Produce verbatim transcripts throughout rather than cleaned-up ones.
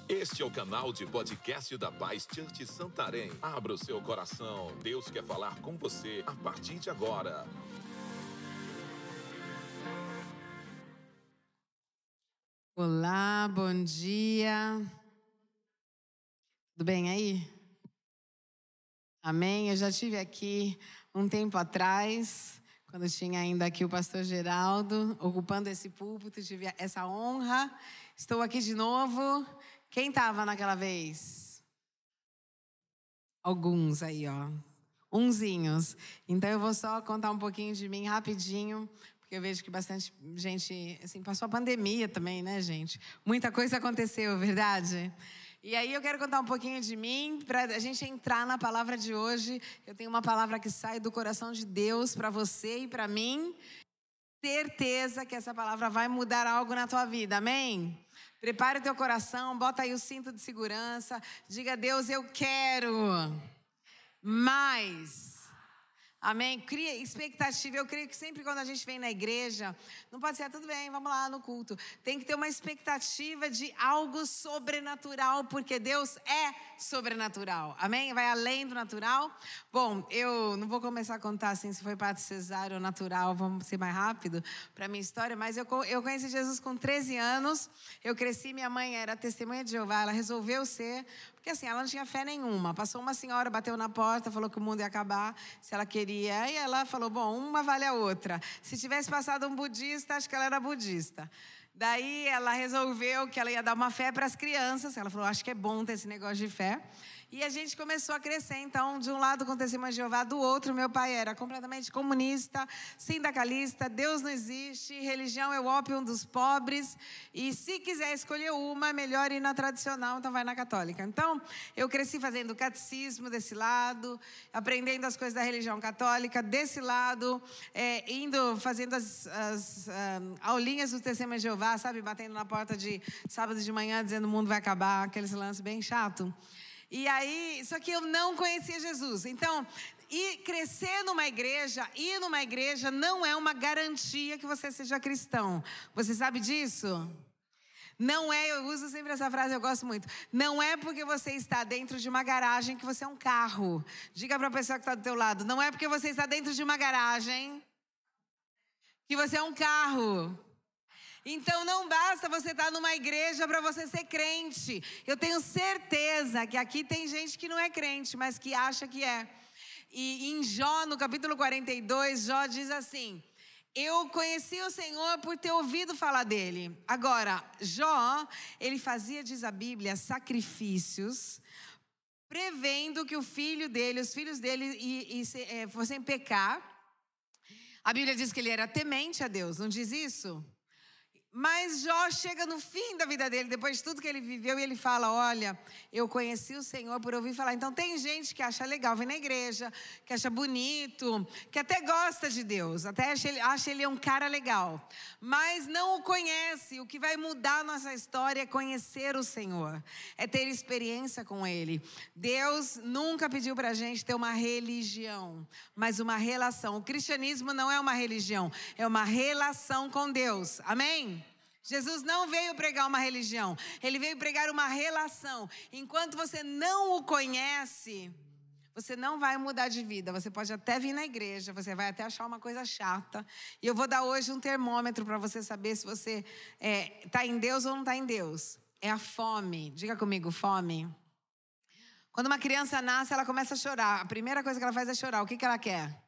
Este é o canal de podcast da Paz Church Santarém. Abra o seu coração. Deus quer falar com você a partir de agora. Olá, bom dia. Tudo bem aí? Amém? Eu já estive aqui um tempo atrás, quando tinha ainda aqui o pastor Geraldo, ocupando esse púlpito, tive essa honra. Estou aqui de novo. Quem estava naquela vez? Alguns aí, ó. Unzinhos. Então eu vou só contar um pouquinho de mim rapidinho, porque eu vejo que bastante gente, assim, passou a pandemia também, né, gente? Muita coisa aconteceu, verdade? E aí eu quero contar um pouquinho de mim, para a gente entrar na palavra de hoje. Eu tenho uma palavra que sai do coração de Deus para você e para mim. Certeza que essa palavra vai mudar algo na tua vida, amém? Prepare o teu coração, bota aí o cinto de segurança. Diga a Deus, eu quero mais. Amém? Cria expectativa. Eu creio que sempre quando a gente vem na igreja, não pode ser, tudo bem, vamos lá no culto. Tem que ter uma expectativa de algo sobrenatural, porque Deus é sobrenatural. Amém? Vai além do natural. Bom, eu não vou começar a contar assim se foi parto cesárea ou natural, vamos ser mais rápido para a minha história, mas eu, eu conheci Jesus com treze anos. Eu cresci, minha mãe era testemunha de Jeová, ela resolveu ser, porque assim, ela não tinha fé nenhuma. Passou uma senhora, bateu na porta, falou que o mundo ia acabar, se ela queria. E ela falou, bom, uma vale a outra. Se tivesse passado um budista, acho que ela era budista. Daí ela resolveu que ela ia dar uma fé para as crianças. Ela falou, acho que é bom ter esse negócio de fé. E a gente começou a crescer, então, de um lado com testemunha de Jeová, do outro meu pai era completamente comunista, sindicalista, Deus não existe, religião é o ópio dos pobres, e se quiser escolher uma, é melhor ir na tradicional, então vai na católica. Então, eu cresci fazendo catecismo desse lado, aprendendo as coisas da religião católica desse lado, é, indo, fazendo as, as um, aulinhas do testemunha de Jeová, sabe, batendo na porta de sábado de manhã, dizendo o mundo vai acabar, aqueles lances bem chato. E aí, só que eu não conhecia Jesus. Então, e crescer numa igreja, ir numa igreja não é uma garantia que você seja cristão. Você sabe disso? Não é, eu uso sempre essa frase, eu gosto muito. Não é porque você está dentro de uma garagem que você é um carro. Diga para a pessoa que está do teu lado, não é porque você está dentro de uma garagem que você é um carro. Então não basta você estar numa igreja para você ser crente. Eu tenho certeza que aqui tem gente que não é crente, mas que acha que é. E em Jó, no capítulo quarenta e dois, Jó diz assim, eu conheci o Senhor por ter ouvido falar dele. Agora, Jó, ele fazia, diz a Bíblia, sacrifícios, prevendo que o filho dele, os filhos dele e, e, é, fossem pecar. A Bíblia diz que ele era temente a Deus, não diz isso? Mas Jó chega no fim da vida dele, depois de tudo que ele viveu, e ele fala, olha, eu conheci o Senhor por ouvir falar. Então tem gente que acha legal vir na igreja, que acha bonito, que até gosta de Deus, até acha ele, acha ele um cara legal, mas não o conhece. O que vai mudar a nossa história é conhecer o Senhor, é ter experiência com Ele. Deus nunca pediu pra gente ter uma religião, mas uma relação. O cristianismo não é uma religião, é uma relação com Deus, amém? Jesus não veio pregar uma religião, ele veio pregar uma relação. Enquanto você não o conhece, você não vai mudar de vida. Você pode até vir na igreja, você vai até achar uma coisa chata. E eu vou dar hoje um termômetro para você saber se você está é, em Deus ou não está em Deus. É a fome. Diga comigo, fome. Quando uma criança nasce, ela começa a chorar. A primeira coisa que ela faz é chorar. O que, que ela quer?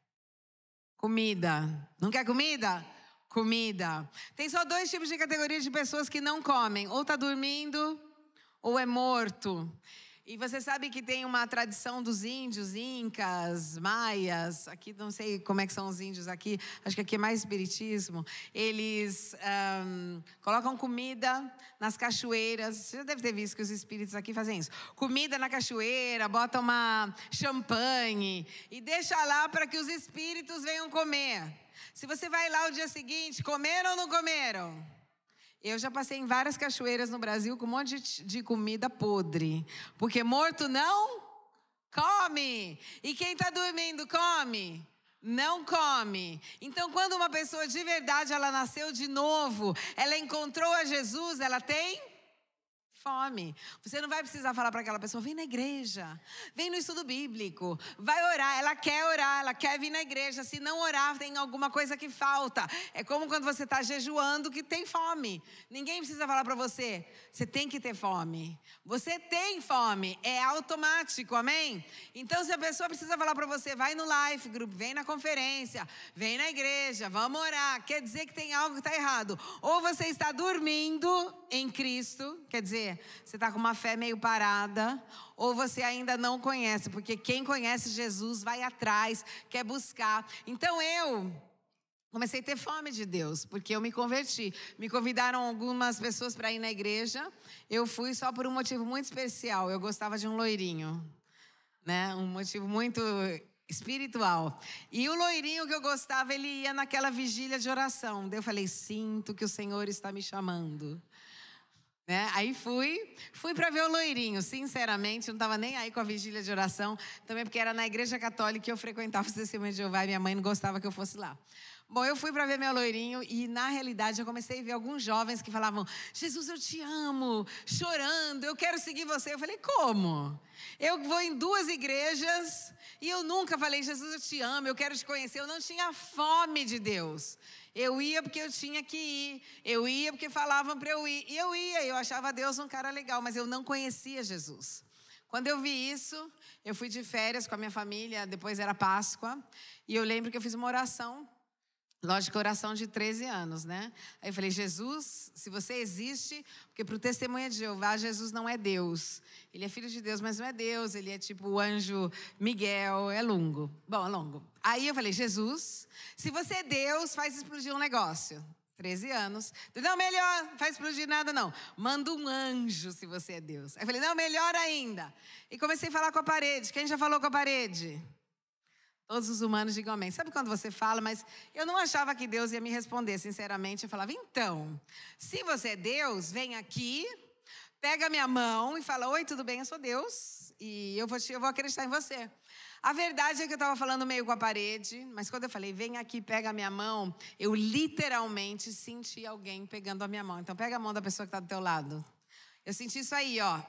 Comida. Não quer comida? Comida. Tem só dois tipos de categorias de pessoas que não comem. Ou está dormindo, ou é morto. E você sabe que tem uma tradição dos índios, incas, maias, aqui não sei como é que são os índios aqui, acho que aqui é mais espiritismo. Eles um, colocam comida nas cachoeiras, você já deve ter visto que os espíritos aqui fazem isso. Comida na cachoeira, botam uma champanhe e deixa lá para que os espíritos venham comer. Se você vai lá o dia seguinte, comeram ou não comeram? Eu já passei em várias cachoeiras no Brasil com um monte de, de comida podre. Porque morto não come. E quem está dormindo come? Não come. Então, quando uma pessoa de verdade, ela nasceu de novo, ela encontrou a Jesus, ela tem Fome. Você não vai precisar falar para aquela pessoa, vem na igreja, vem no estudo bíblico, vai orar. Ela quer orar, ela quer vir na igreja. Se não orar, tem alguma coisa que falta. É como quando você está jejuando que tem fome. Ninguém precisa falar para você, você tem que ter fome. Você tem fome, é automático, amém? Então, se a pessoa precisa falar para você, vai no life group, vem na conferência, vem na igreja, vamos orar, quer dizer que tem algo que está errado. Ou você está dormindo em Cristo, quer dizer, você está com uma fé meio parada, ou você ainda não conhece, porque quem conhece Jesus vai atrás, quer buscar. Então eu comecei a ter fome de Deus, porque eu me converti. Me convidaram algumas pessoas para ir na igreja, eu fui só por um motivo muito especial, eu gostava de um loirinho, né? Um motivo muito espiritual. E o loirinho que eu gostava, ele ia naquela vigília de oração. Daí eu falei, sinto que o Senhor está me chamando. Né? Aí fui, fui para ver o loirinho, sinceramente, não estava nem aí com a vigília de oração, também porque era na igreja católica que eu frequentava o Testemunho de Jeová e minha mãe não gostava que eu fosse lá. Bom, eu fui para ver meu loirinho e, na realidade, eu comecei a ver alguns jovens que falavam, Jesus, eu te amo, chorando, eu quero seguir você. Eu falei, como? Eu vou em duas igrejas e eu nunca falei, Jesus, eu te amo, eu quero te conhecer. Eu não tinha fome de Deus. Eu ia porque eu tinha que ir, eu ia porque falavam para eu ir. E eu ia, eu achava Deus um cara legal, mas eu não conhecia Jesus. Quando eu vi isso, eu fui de férias com a minha família, depois era Páscoa, e eu lembro que eu fiz uma oração. Lógico, oração de treze anos, né? Aí eu falei, Jesus, se você existe, porque para o Testemunha de Jeová, Jesus não é Deus. Ele é filho de Deus, mas não é Deus. Ele é tipo o anjo Miguel, é longo. Bom, é longo. Aí eu falei, Jesus, se você é Deus, faz explodir um negócio. treze anos. Não, melhor, não faz explodir nada não. Manda um anjo se você é Deus. Aí eu falei, não, melhor ainda. E comecei a falar com a parede. Quem já falou com a parede? Todos os humanos digam amém. Sabe quando você fala, mas eu não achava que Deus ia me responder, sinceramente. Eu falava, então, se você é Deus, vem aqui, pega a minha mão e fala, oi, tudo bem, eu sou Deus e eu vou, te, eu vou acreditar em você. A verdade é que eu estava falando meio com a parede, mas quando eu falei, vem aqui, pega a minha mão, eu literalmente senti alguém pegando a minha mão. Então, pega a mão da pessoa que está do teu lado. Eu senti isso aí, ó.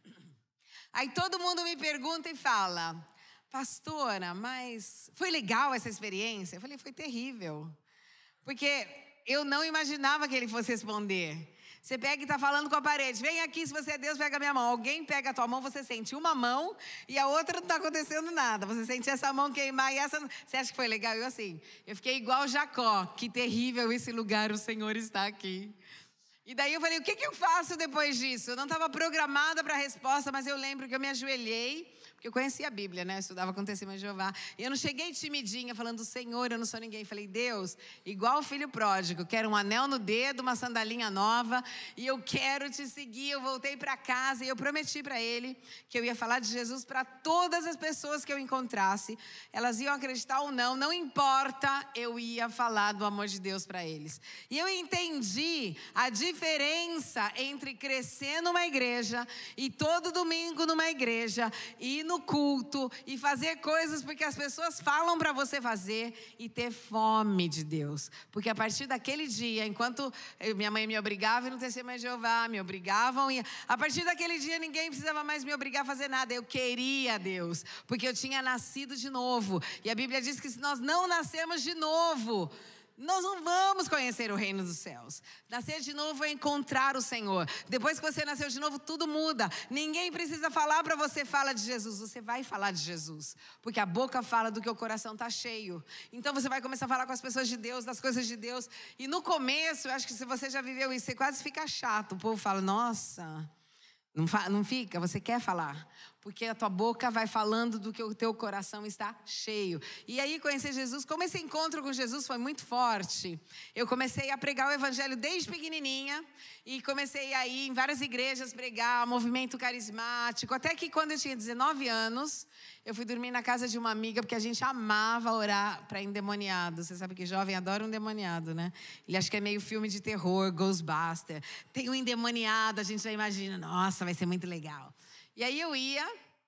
Aí todo mundo me pergunta e fala, pastora, mas foi legal essa experiência? Eu falei, foi terrível. Porque eu não imaginava que ele fosse responder. Você pega e está falando com a parede. Vem aqui, se você é Deus, pega a minha mão. Alguém pega a tua mão, você sente uma mão e a outra não está acontecendo nada. Você sente essa mão queimar e essa... Você acha que foi legal? Eu assim, eu fiquei igual Jacó. Que terrível esse lugar, o Senhor está aqui. E daí eu falei, o que, que eu faço depois disso? Eu não estava programada para a resposta, mas eu lembro que eu me ajoelhei. Porque eu conhecia a Bíblia, né? Eu estudava com o Testemunho de Jeová. E eu não cheguei timidinha, falando, Senhor, eu não sou ninguém. Falei, Deus, igual o filho pródigo, quero um anel no dedo, uma sandalinha nova, e eu quero te seguir. Eu voltei para casa e eu prometi para ele que eu ia falar de Jesus para todas as pessoas que eu encontrasse. Elas iam acreditar ou não, não importa, eu ia falar do amor de Deus para eles. E eu entendi a diferença entre crescer numa igreja e todo domingo numa igreja e no culto e fazer coisas porque as pessoas falam para você fazer e ter fome de Deus. Porque a partir daquele dia, enquanto eu, minha mãe me obrigava a ir no Testemunho de Jeová, me obrigavam e a partir daquele dia ninguém precisava mais me obrigar a fazer nada. Eu queria Deus, porque eu tinha nascido de novo. E a Bíblia diz que se nós não nascemos de novo, nós não vamos conhecer o reino dos céus. Nascer de novo é encontrar o Senhor. Depois que você nasceu de novo, tudo muda. Ninguém precisa falar para você, fala de Jesus. Você vai falar de Jesus. Porque a boca fala do que o coração está cheio. Então você vai começar a falar com as pessoas de Deus, das coisas de Deus. E no começo, eu acho que se você já viveu isso, você quase fica chato. O povo fala, nossa, não, fa- não fica, você quer falar. Porque a tua boca vai falando do que o teu coração está cheio. E aí, conhecer Jesus, como esse encontro com Jesus foi muito forte, eu comecei a pregar o evangelho desde pequenininha. E comecei a ir em várias igrejas pregar, movimento carismático. Até que quando eu tinha dezenove anos, eu fui dormir na casa de uma amiga, porque a gente amava orar para endemoniado. Você sabe que jovem adora um endemoniado, né? Ele acha que é meio filme de terror, Ghostbuster. Tem um endemoniado, a gente já imagina, nossa, vai ser muito legal. E aí eu ia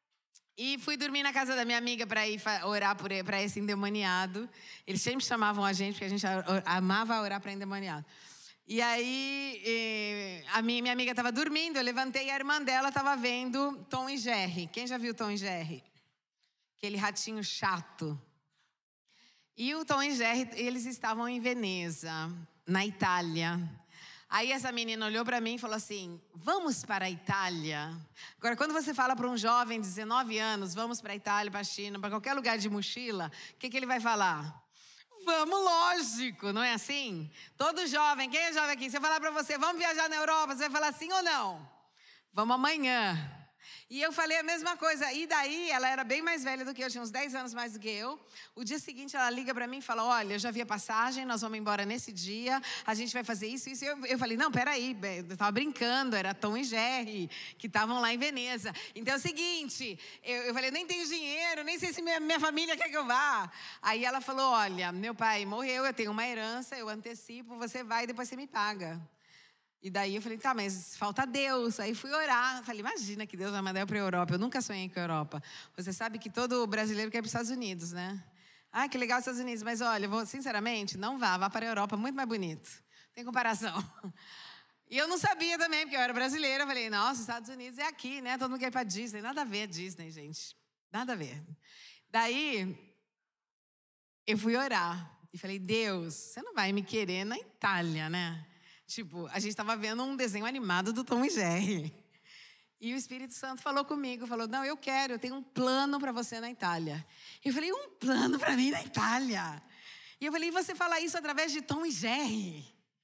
e fui dormir na casa da minha amiga para ir orar para esse endemoniado. Eles sempre chamavam a gente, porque a gente amava orar para endemoniado. E aí, a minha, minha amiga estava dormindo, eu levantei e a irmã dela estava vendo Tom e Jerry. Quem já viu Tom e Jerry? Aquele ratinho chato. E o Tom e Jerry, eles estavam em Veneza, na Itália. Aí essa menina olhou para mim e falou assim, vamos para a Itália? Agora, quando você fala para um jovem de dezenove anos, vamos para a Itália, para a China, para qualquer lugar de mochila, o que, que ele vai falar? Vamos, lógico, não é assim? Todo jovem, quem é jovem aqui? Se eu falar para você, vamos viajar na Europa, você vai falar sim ou não? Vamos amanhã. E eu falei a mesma coisa. E daí, ela era bem mais velha do que eu, tinha uns dez anos mais do que eu. O dia seguinte, ela liga para mim e fala, olha, eu já vi a passagem, nós vamos embora nesse dia, a gente vai fazer isso, isso. E eu, eu falei, não, peraí, eu estava brincando, era Tom e Jerry, que estavam lá em Veneza. Então é o seguinte, eu, eu falei, nem tenho dinheiro, nem sei se minha, minha família quer que eu vá. Aí ela falou, olha, meu pai morreu, eu tenho uma herança, eu antecipo, você vai e depois você me paga. E daí eu falei, tá, mas falta Deus. Aí fui orar. Falei, imagina que Deus vai mandar eu para a Europa. Eu nunca sonhei com a Europa. Você sabe que todo brasileiro quer ir para os Estados Unidos, né? Ah, que legal os Estados Unidos. Mas olha, vou, sinceramente, não vá. Vá para a Europa, muito mais bonito. Tem comparação. E eu não sabia também, porque eu era brasileira. Eu falei, nossa, os Estados Unidos é aqui, né? Todo mundo quer ir para Disney. Nada a ver a Disney, gente. Nada a ver. Daí, eu fui orar. E falei, Deus, você não vai me querer na Itália, né? Tipo, a gente estava vendo um desenho animado do Tom e Jerry. E o Espírito Santo falou comigo, falou, não, eu quero, eu tenho um plano para você na Itália. E eu falei, um plano para mim na Itália? E eu falei, e você fala isso através de Tom e Jerry?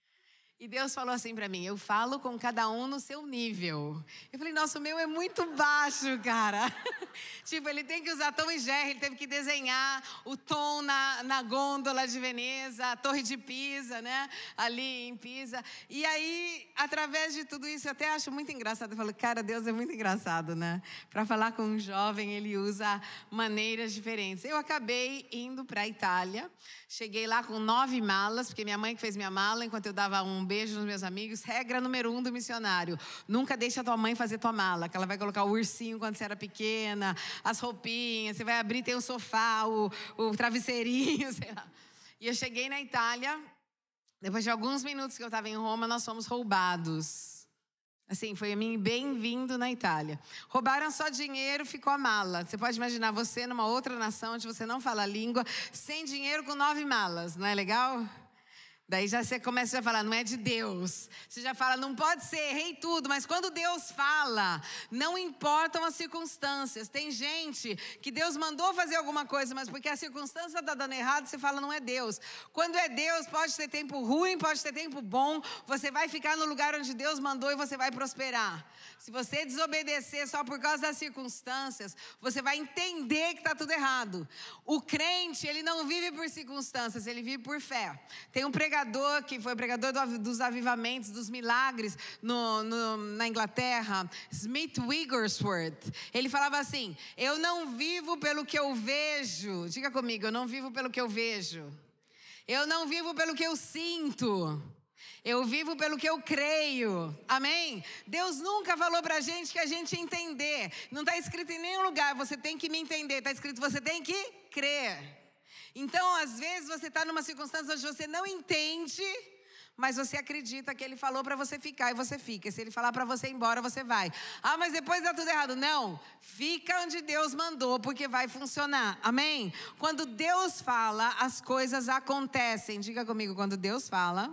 E Deus falou assim para mim, eu falo com cada um no seu nível. Eu falei, nossa, o meu é muito baixo, cara. Tipo, ele tem que usar Tom e Jerry, ele teve que desenhar o Tom na, na gôndola de Veneza, a Torre de Pisa, né? Ali em Pisa. E aí, através de tudo isso, eu até acho muito engraçado. Eu falo, cara, Deus é muito engraçado, né? Para falar com um jovem, ele usa maneiras diferentes. Eu acabei indo para a Itália. Cheguei lá com nove malas, porque minha mãe que fez minha mala, enquanto eu dava um beijo nos meus amigos. Regra número um do missionário, nunca deixa a tua mãe fazer tua mala, que ela vai colocar o ursinho quando você era pequena, as roupinhas, você vai abrir, tem o sofá, o, o travesseirinho, sei lá. E eu cheguei na Itália, depois de alguns minutos que eu estava em Roma, nós fomos roubados. Assim, foi a mim bem-vindo na Itália. Roubaram só dinheiro, ficou a mala. Você pode imaginar você numa outra nação onde você não fala a língua, sem dinheiro com nove malas, não é legal? Daí já você começa a falar, não é de Deus. Você já fala, não pode ser, errei tudo. Mas quando Deus fala, não importam as circunstâncias. Tem gente que Deus mandou fazer alguma coisa, mas porque a circunstância está dando errado, você fala, não é Deus. Quando é Deus, pode ter tempo ruim, pode ter tempo bom. Você vai ficar no lugar onde Deus mandou e você vai prosperar. Se você desobedecer só por causa das circunstâncias, você vai entender que está tudo errado. O crente, ele não vive por circunstâncias, ele vive por fé. Tem um pregador que foi pregador do, dos avivamentos, dos milagres no, no, na Inglaterra, Smith Wigglesworth. Ele falava assim, eu não vivo pelo que eu vejo. Diga comigo, eu não vivo pelo que eu vejo. Eu não vivo pelo que eu sinto. Eu vivo pelo que eu creio. Amém? Deus nunca falou pra gente que a gente ia entender. Não está escrito em nenhum lugar, você tem que me entender. Está escrito, você tem que crer. Então, às vezes, você está numa circunstância onde você não entende, mas você acredita que Ele falou para você ficar e você fica. E se Ele falar para você ir embora, você vai. Ah, mas depois dá tudo errado. Não, fica onde Deus mandou, porque vai funcionar. Amém? Quando Deus fala, as coisas acontecem. Diga comigo, quando Deus fala,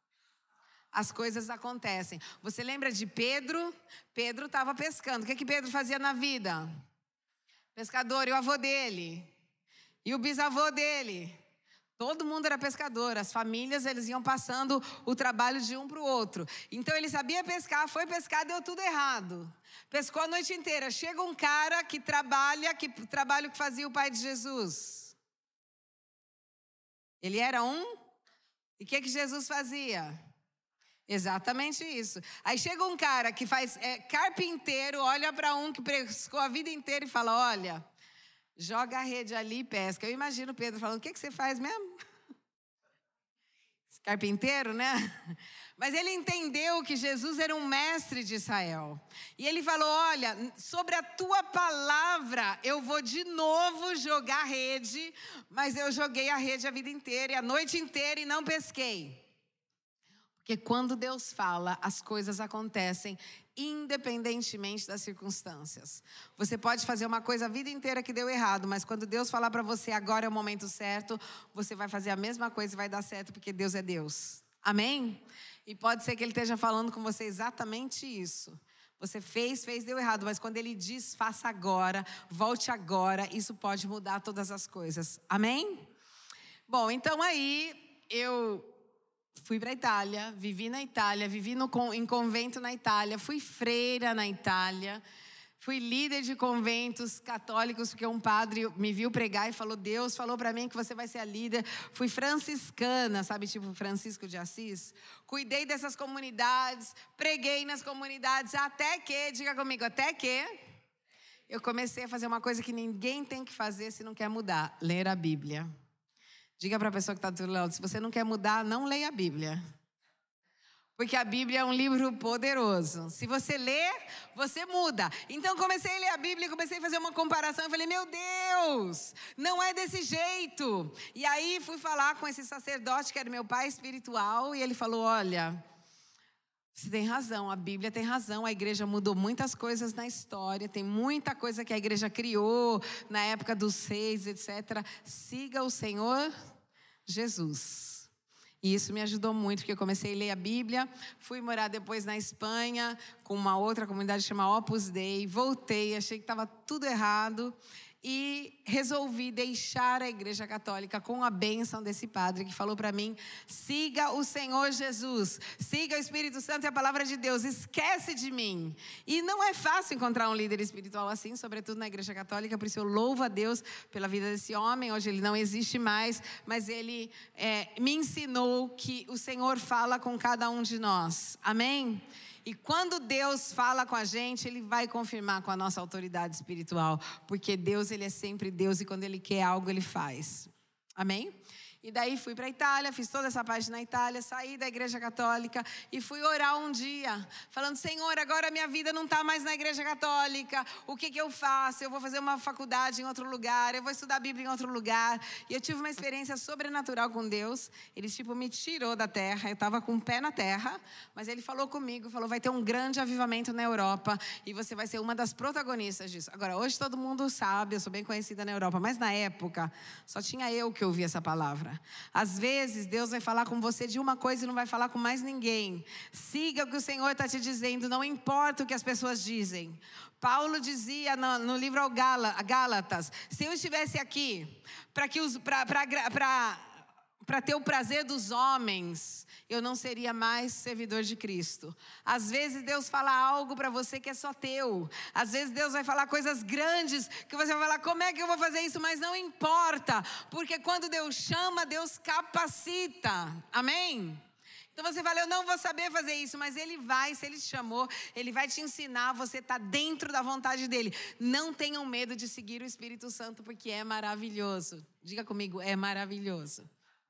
as coisas acontecem. Você lembra de Pedro? Pedro estava pescando. O que, que Pedro fazia na vida? Pescador, e o avô dele? E o bisavô dele, todo mundo era pescador, as famílias eles iam passando o trabalho de um para o outro. Então ele sabia pescar, foi pescar, deu tudo errado. Pescou a noite inteira. Chega um cara que trabalha, que trabalha o que fazia o pai de Jesus. Ele era um? E o que, que Jesus fazia? Exatamente isso. Aí chega um cara que faz é, carpinteiro, olha para um que pescou a vida inteira e fala, olha, joga a rede ali e pesca. Eu imagino Pedro falando, o que, que você faz mesmo? Carpinteiro, né? Mas ele entendeu que Jesus era um mestre de Israel. E ele falou, olha, sobre a tua palavra eu vou de novo jogar a rede, mas eu joguei a rede a vida inteira e a noite inteira e não pesquei. Porque quando Deus fala, as coisas acontecem independentemente das circunstâncias. Você pode fazer uma coisa a vida inteira que deu errado, mas quando Deus falar para você agora é o momento certo, você vai fazer a mesma coisa e vai dar certo, porque Deus é Deus. Amém? E pode ser que Ele esteja falando com você exatamente isso. Você fez, fez, deu errado, mas quando Ele diz faça agora, volte agora, isso pode mudar todas as coisas. Amém? Bom, então aí eu fui para a Itália, vivi na Itália, vivi no, em convento na Itália, fui freira na Itália, fui líder de conventos católicos, porque um padre me viu pregar e falou, Deus falou para mim que você vai ser a líder. Fui franciscana, sabe, tipo Francisco de Assis. Cuidei dessas comunidades, preguei nas comunidades, até que, diga comigo, até que eu comecei a fazer uma coisa que ninguém tem que fazer se não quer mudar, ler a Bíblia. Diga para a pessoa que está do seu lado, se você não quer mudar, não leia a Bíblia. Porque a Bíblia é um livro poderoso. Se você ler, você muda. Então comecei a ler a Bíblia, comecei a fazer uma comparação. Eu falei, meu Deus, não é desse jeito. E aí fui falar com esse sacerdote que era meu pai espiritual. E ele falou, olha, você tem razão, a Bíblia tem razão. A igreja mudou muitas coisas na história. Tem muita coisa que a igreja criou na época dos reis, etcétera. Siga o Senhor Jesus. E isso me ajudou muito, porque eu comecei a ler a Bíblia, fui morar depois na Espanha, com uma outra comunidade chamada Opus Dei, voltei, achei que estava tudo errado e resolvi deixar a Igreja Católica com a bênção desse padre que falou para mim, siga o Senhor Jesus, siga o Espírito Santo e a palavra de Deus, esquece de mim. E não é fácil encontrar um líder espiritual assim, sobretudo na Igreja Católica, por isso eu louvo a Deus pela vida desse homem. Hoje ele não existe mais, mas ele é, me ensinou que o Senhor fala com cada um de nós, amém? E quando Deus fala com a gente, Ele vai confirmar com a nossa autoridade espiritual. Porque Deus, Ele é sempre Deus e quando Ele quer algo, Ele faz. Amém? E daí fui para a Itália, fiz toda essa parte na Itália, saí da Igreja Católica e fui orar um dia, falando, Senhor, agora minha vida não está mais na Igreja Católica, o que que eu faço? Eu vou fazer uma faculdade em outro lugar, eu vou estudar a Bíblia em outro lugar. E eu tive uma experiência sobrenatural com Deus. Ele tipo me tirou da terra, eu estava com o pé na terra, mas Ele falou comigo, falou, vai ter um grande avivamento na Europa e você vai ser uma das protagonistas disso. Agora, hoje todo mundo sabe, eu sou bem conhecida na Europa, mas na época só tinha eu que ouvi essa palavra. Às vezes Deus vai falar com você de uma coisa e não vai falar com mais ninguém. Siga o que o Senhor está te dizendo, não importa o que as pessoas dizem. Paulo dizia no, no livro ao Gálatas, se eu estivesse aqui para que os para para para ter o prazer dos homens, eu não seria mais servidor de Cristo. Às vezes Deus fala algo para você que é só teu. Às vezes Deus vai falar coisas grandes que você vai falar, como é que eu vou fazer isso? Mas não importa, porque quando Deus chama, Deus capacita. Amém? Então você fala, eu não vou saber fazer isso, mas Ele vai, se Ele te chamou, Ele vai te ensinar, você está dentro da vontade dEle. Não tenham medo de seguir o Espírito Santo, porque é maravilhoso. Diga comigo, é maravilhoso.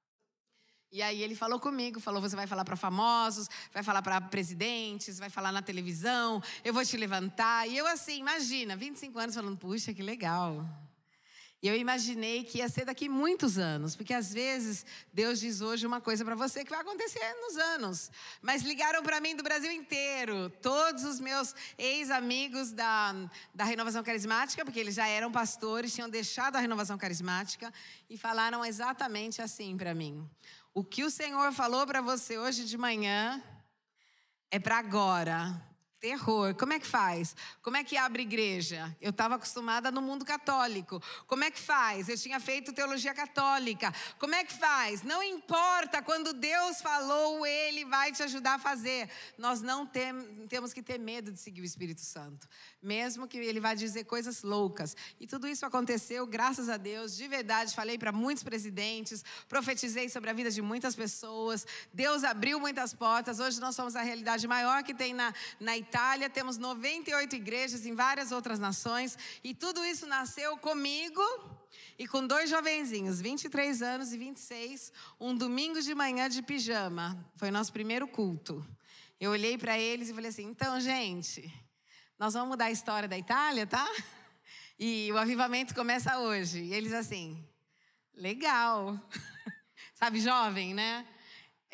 E aí ele falou comigo, falou, você vai falar para famosos, vai falar para presidentes, vai falar na televisão, eu vou te levantar. E eu assim, imagina, vinte e cinco anos falando, puxa, que legal. E eu imaginei que ia ser daqui muitos anos, porque às vezes Deus diz hoje uma coisa para você que vai acontecer nos anos. Mas ligaram para mim do Brasil inteiro, todos os meus ex-amigos da, da Renovação Carismática, porque eles já eram pastores, tinham deixado a Renovação Carismática, e falaram exatamente assim para mim. O que o Senhor falou para você hoje de manhã é para agora. Terror. Como é que faz? Como é que abre igreja? Eu estava acostumada no mundo católico. Como é que faz? Eu tinha feito teologia católica. Como é que faz? Não importa, quando Deus falou, Ele vai te ajudar a fazer. Nós não tem, temos que ter medo de seguir o Espírito Santo. Mesmo que Ele vá dizer coisas loucas. E tudo isso aconteceu, graças a Deus, de verdade. Falei para muitos presidentes, profetizei sobre a vida de muitas pessoas. Deus abriu muitas portas. Hoje nós somos a realidade maior que tem na, na Itália. Itália, temos noventa e oito igrejas em várias outras nações e tudo isso nasceu comigo e com dois jovenzinhos, vinte e três anos e vinte e seis, um domingo de manhã de pijama, foi nosso primeiro culto. Eu olhei para eles e falei assim, então gente, nós vamos mudar a história da Itália, tá? E o avivamento começa hoje. E eles assim, legal, sabe, jovem, né? É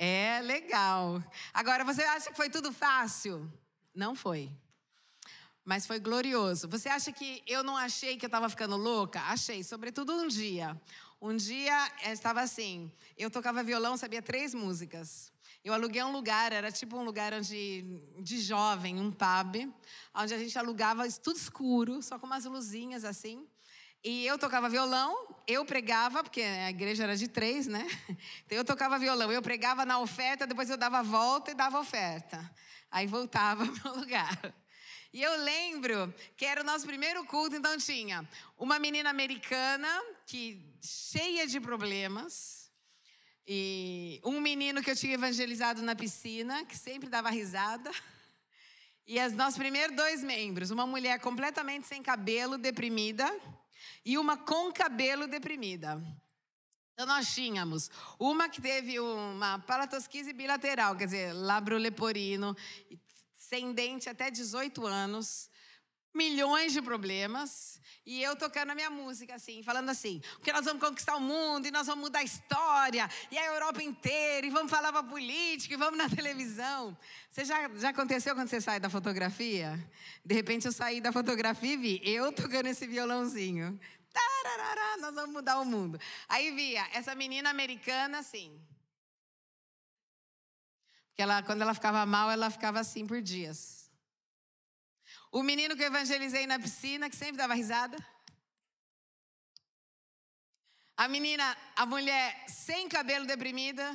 legal. Agora, você acha que foi tudo fácil? Não foi. Mas foi glorioso. Você acha que eu não achei que eu estava ficando louca? Achei, sobretudo um dia. Um dia, estava assim, eu tocava violão, sabia três músicas. Eu aluguei um lugar, era tipo um lugar onde, de jovem, um pub, onde a gente alugava tudo escuro, só com umas luzinhas assim. E eu tocava violão, eu pregava, porque a igreja era de três, né? Então eu tocava violão, eu pregava na oferta, depois eu dava a volta e dava a oferta. Aí voltava para o lugar. E eu lembro que era o nosso primeiro culto, então tinha uma menina americana, que cheia de problemas, e um menino que eu tinha evangelizado na piscina, que sempre dava risada, e os nossos primeiros dois membros, uma mulher completamente sem cabelo, deprimida, e uma com cabelo deprimida. Então nós tínhamos uma que teve uma palatosquise bilateral, quer dizer, labro leporino, sem dente até dezoito anos, milhões de problemas, e eu tocando a minha música assim, falando assim, porque nós vamos conquistar o mundo, e nós vamos mudar a história, e a Europa inteira, e vamos falar para política, e vamos na televisão. Você já, já aconteceu quando você sai da fotografia? De repente eu saí da fotografia e vi, eu tocando esse violãozinho. Tararara, nós vamos mudar o mundo. Aí via essa menina americana assim, porque ela, quando ela ficava mal, ela ficava assim por dias. O menino que eu evangelizei na piscina, que sempre dava risada. A menina, a mulher sem cabelo deprimida.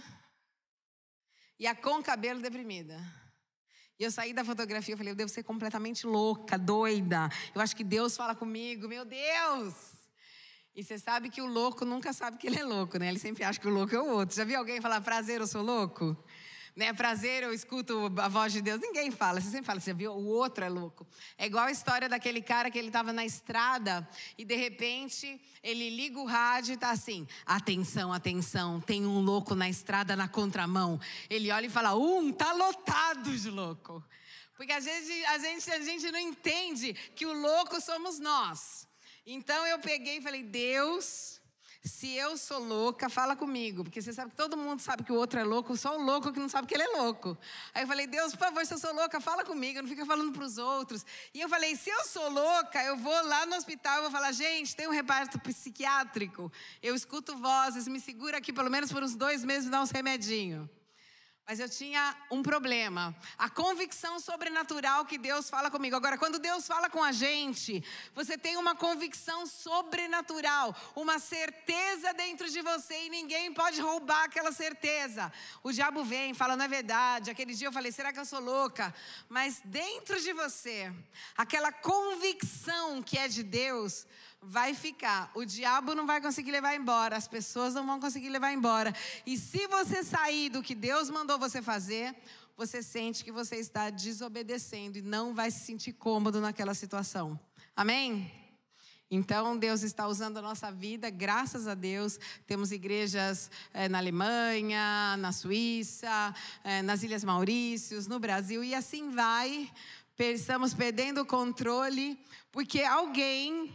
E a com cabelo deprimida. E eu saí da fotografia e falei, eu devo ser completamente louca, doida. Eu acho que Deus fala comigo, meu Deus. E você sabe que o louco nunca sabe que ele é louco, né? Ele sempre acha que o louco é o outro. Já viu alguém falar, prazer, eu sou louco? Né, prazer, eu escuto a voz de Deus. Ninguém fala, você sempre fala, você viu, o outro é louco. É igual a história daquele cara que ele estava na estrada e de repente ele liga o rádio e está assim, atenção, atenção, tem um louco na estrada na contramão. Ele olha e fala, um, tá lotado de louco. Porque às vezes a gente, a gente não entende que o louco somos nós. Então eu peguei e falei, Deus... Se eu sou louca, fala comigo. Porque você sabe que todo mundo sabe que o outro é louco, só o louco que não sabe que ele é louco. Aí eu falei, Deus, por favor, se eu sou louca, fala comigo, não fica falando para os outros. E eu falei, se eu sou louca, eu vou lá no hospital, eu vou falar, gente, tem um reparto psiquiátrico. Eu escuto vozes, me segura aqui pelo menos por uns dois meses e dá uns remedinhos. Mas eu tinha um problema, a convicção sobrenatural que Deus fala comigo. Agora, quando Deus fala com a gente, você tem uma convicção sobrenatural, uma certeza dentro de você e ninguém pode roubar aquela certeza. O diabo vem, fala, não é verdade. Aquele dia eu falei, será que eu sou louca? Mas dentro de você, aquela convicção que é de Deus... vai ficar, o diabo não vai conseguir levar embora, as pessoas não vão conseguir levar embora. E se você sair do que Deus mandou você fazer, você sente que você está desobedecendo e não vai se sentir cômodo naquela situação. Amém? Então, Deus está usando a nossa vida, graças a Deus. Temos igrejas é, na Alemanha, na Suíça, é, nas Ilhas Maurícios, no Brasil, e assim vai. Estamos perdendo o controle, porque alguém...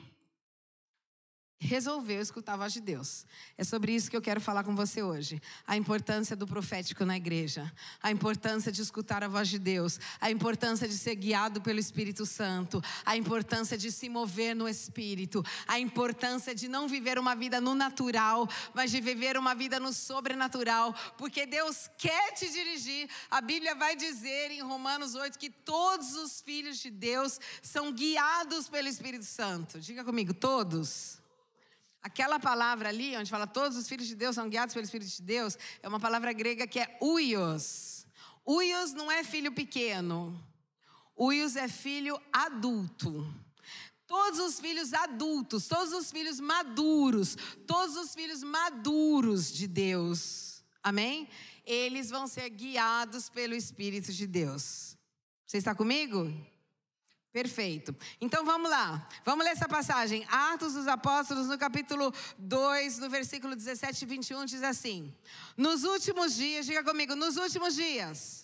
resolveu escutar a voz de Deus. É sobre isso que eu quero falar com você hoje. A importância do profético na igreja. A importância de escutar a voz de Deus. A importância de ser guiado pelo Espírito Santo. A importância de se mover no Espírito. A importância de não viver uma vida no natural, mas de viver uma vida no sobrenatural. Porque Deus quer te dirigir. A Bíblia vai dizer em Romanos oito que todos os filhos de Deus são guiados pelo Espírito Santo. Diga comigo, todos. Aquela palavra ali, onde fala todos os filhos de Deus são guiados pelo Espírito de Deus, é uma palavra grega que é huios. Huios não é filho pequeno. Huios é filho adulto. Todos os filhos adultos, todos os filhos maduros, todos os filhos maduros de Deus, amém? Eles vão ser guiados pelo Espírito de Deus. Você está comigo? Perfeito. Então vamos lá. Vamos ler essa passagem. Atos dos Apóstolos, no capítulo dois, no versículo dezessete e vinte e um, diz assim: nos últimos dias, diga comigo, nos últimos dias,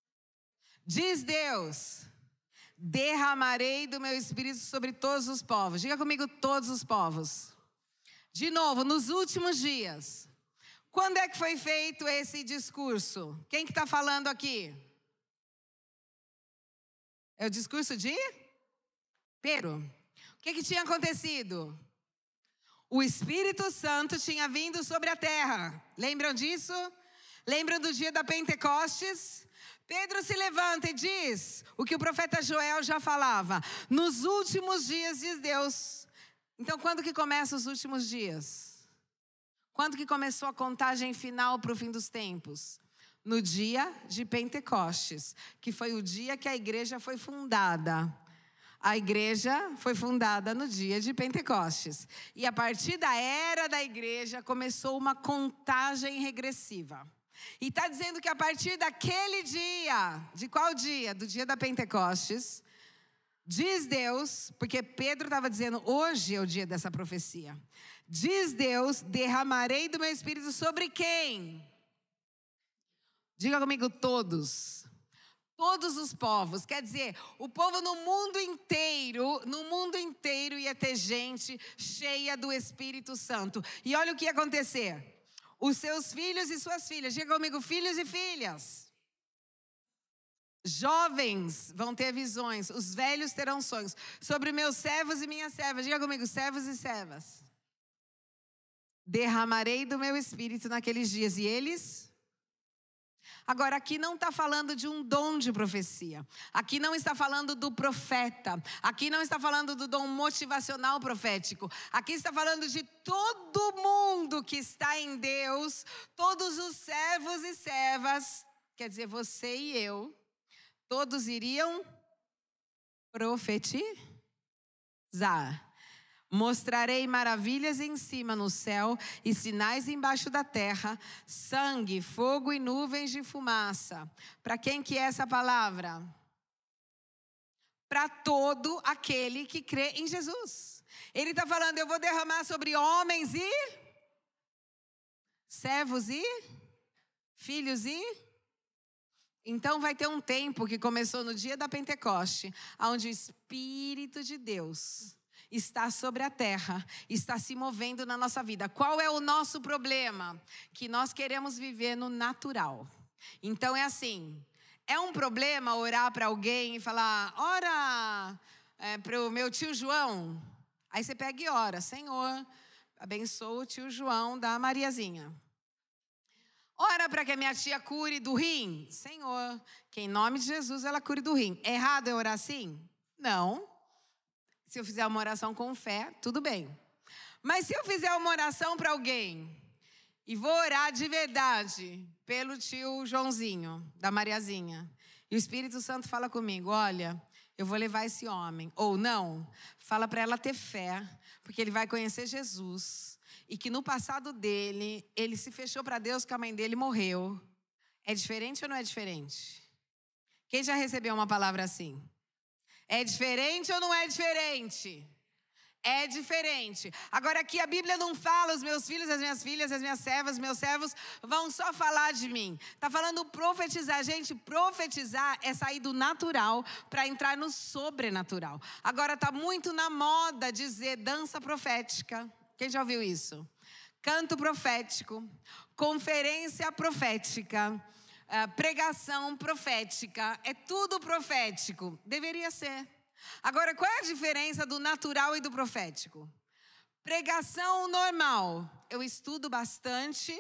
diz Deus, derramarei do meu espírito sobre todos os povos. Diga comigo, todos os povos. De novo, nos últimos dias. Quando é que foi feito esse discurso? Quem que está falando aqui? É o discurso de Pedro. O que, que tinha acontecido? O Espírito Santo tinha vindo sobre a terra. Lembram disso? Lembram do dia da Pentecostes? Pedro se levanta e diz o que o profeta Joel já falava. Nos últimos dias, diz Deus. Então, quando que começam os últimos dias? Quando que começou a contagem final para o fim dos tempos? No dia de Pentecostes, que foi o dia que a igreja foi fundada. A igreja foi fundada no dia de Pentecostes. E a partir da era da igreja começou uma contagem regressiva. E está dizendo que a partir daquele dia, de qual dia? Do dia da Pentecostes, diz Deus, porque Pedro estava dizendo, hoje é o dia dessa profecia. Diz Deus, derramarei do meu espírito sobre quem? Diga comigo, todos. Todos os povos, quer dizer, o povo no mundo inteiro, no mundo inteiro ia ter gente cheia do Espírito Santo. E olha o que ia acontecer. Os seus filhos e suas filhas, diga comigo, filhos e filhas. Jovens vão ter visões, os velhos terão sonhos. Sobre meus servos e minhas servas, diga comigo, servos e servas. Derramarei do meu espírito naqueles dias e eles... Agora, aqui não está falando de um dom de profecia. Aqui não está falando do profeta. Aqui não está falando do dom motivacional profético. Aqui está falando de todo mundo que está em Deus. Todos os servos e servas, quer dizer, você e eu, todos iriam profetizar. Mostrarei maravilhas em cima no céu e sinais embaixo da terra, sangue, fogo e nuvens de fumaça. Para quem que é essa palavra? Para todo aquele que crê em Jesus. Ele está falando, eu vou derramar sobre homens e servos e filhos e... Então vai ter um tempo que começou no dia da Pentecoste, onde o Espírito de Deus... está sobre a terra, está se movendo na nossa vida. Qual é o nosso problema? Que nós queremos viver no natural. Então é assim, é um problema orar para alguém e falar, ora é, para o meu tio João. Aí você pega e ora, Senhor, abençoa o tio João da Mariazinha. Ora para que a minha tia cure do rim. Senhor, que em nome de Jesus ela cure do rim. É errado eu orar assim? Não. Se eu fizer uma oração com fé, tudo bem. Mas se eu fizer uma oração para alguém e vou orar de verdade pelo tio Joãozinho, da Mariazinha, e o Espírito Santo fala comigo, olha, eu vou levar esse homem. Ou não, fala para ela ter fé, porque ele vai conhecer Jesus. E que no passado dele, ele se fechou para Deus que a mãe dele morreu. É diferente ou não é diferente? Quem já recebeu uma palavra assim? É diferente ou não é diferente? É diferente. Agora aqui a Bíblia não fala, os meus filhos, as minhas filhas, as minhas servas, meus servos vão só falar de mim. Está falando profetizar. Gente, profetizar é sair do natural para entrar no sobrenatural. Agora está muito na moda dizer dança profética. Quem já ouviu isso? Canto profético, conferência profética. Uh, pregação profética, é tudo profético, deveria ser. Agora, qual é a diferença do natural e do profético? Pregação normal, eu estudo bastante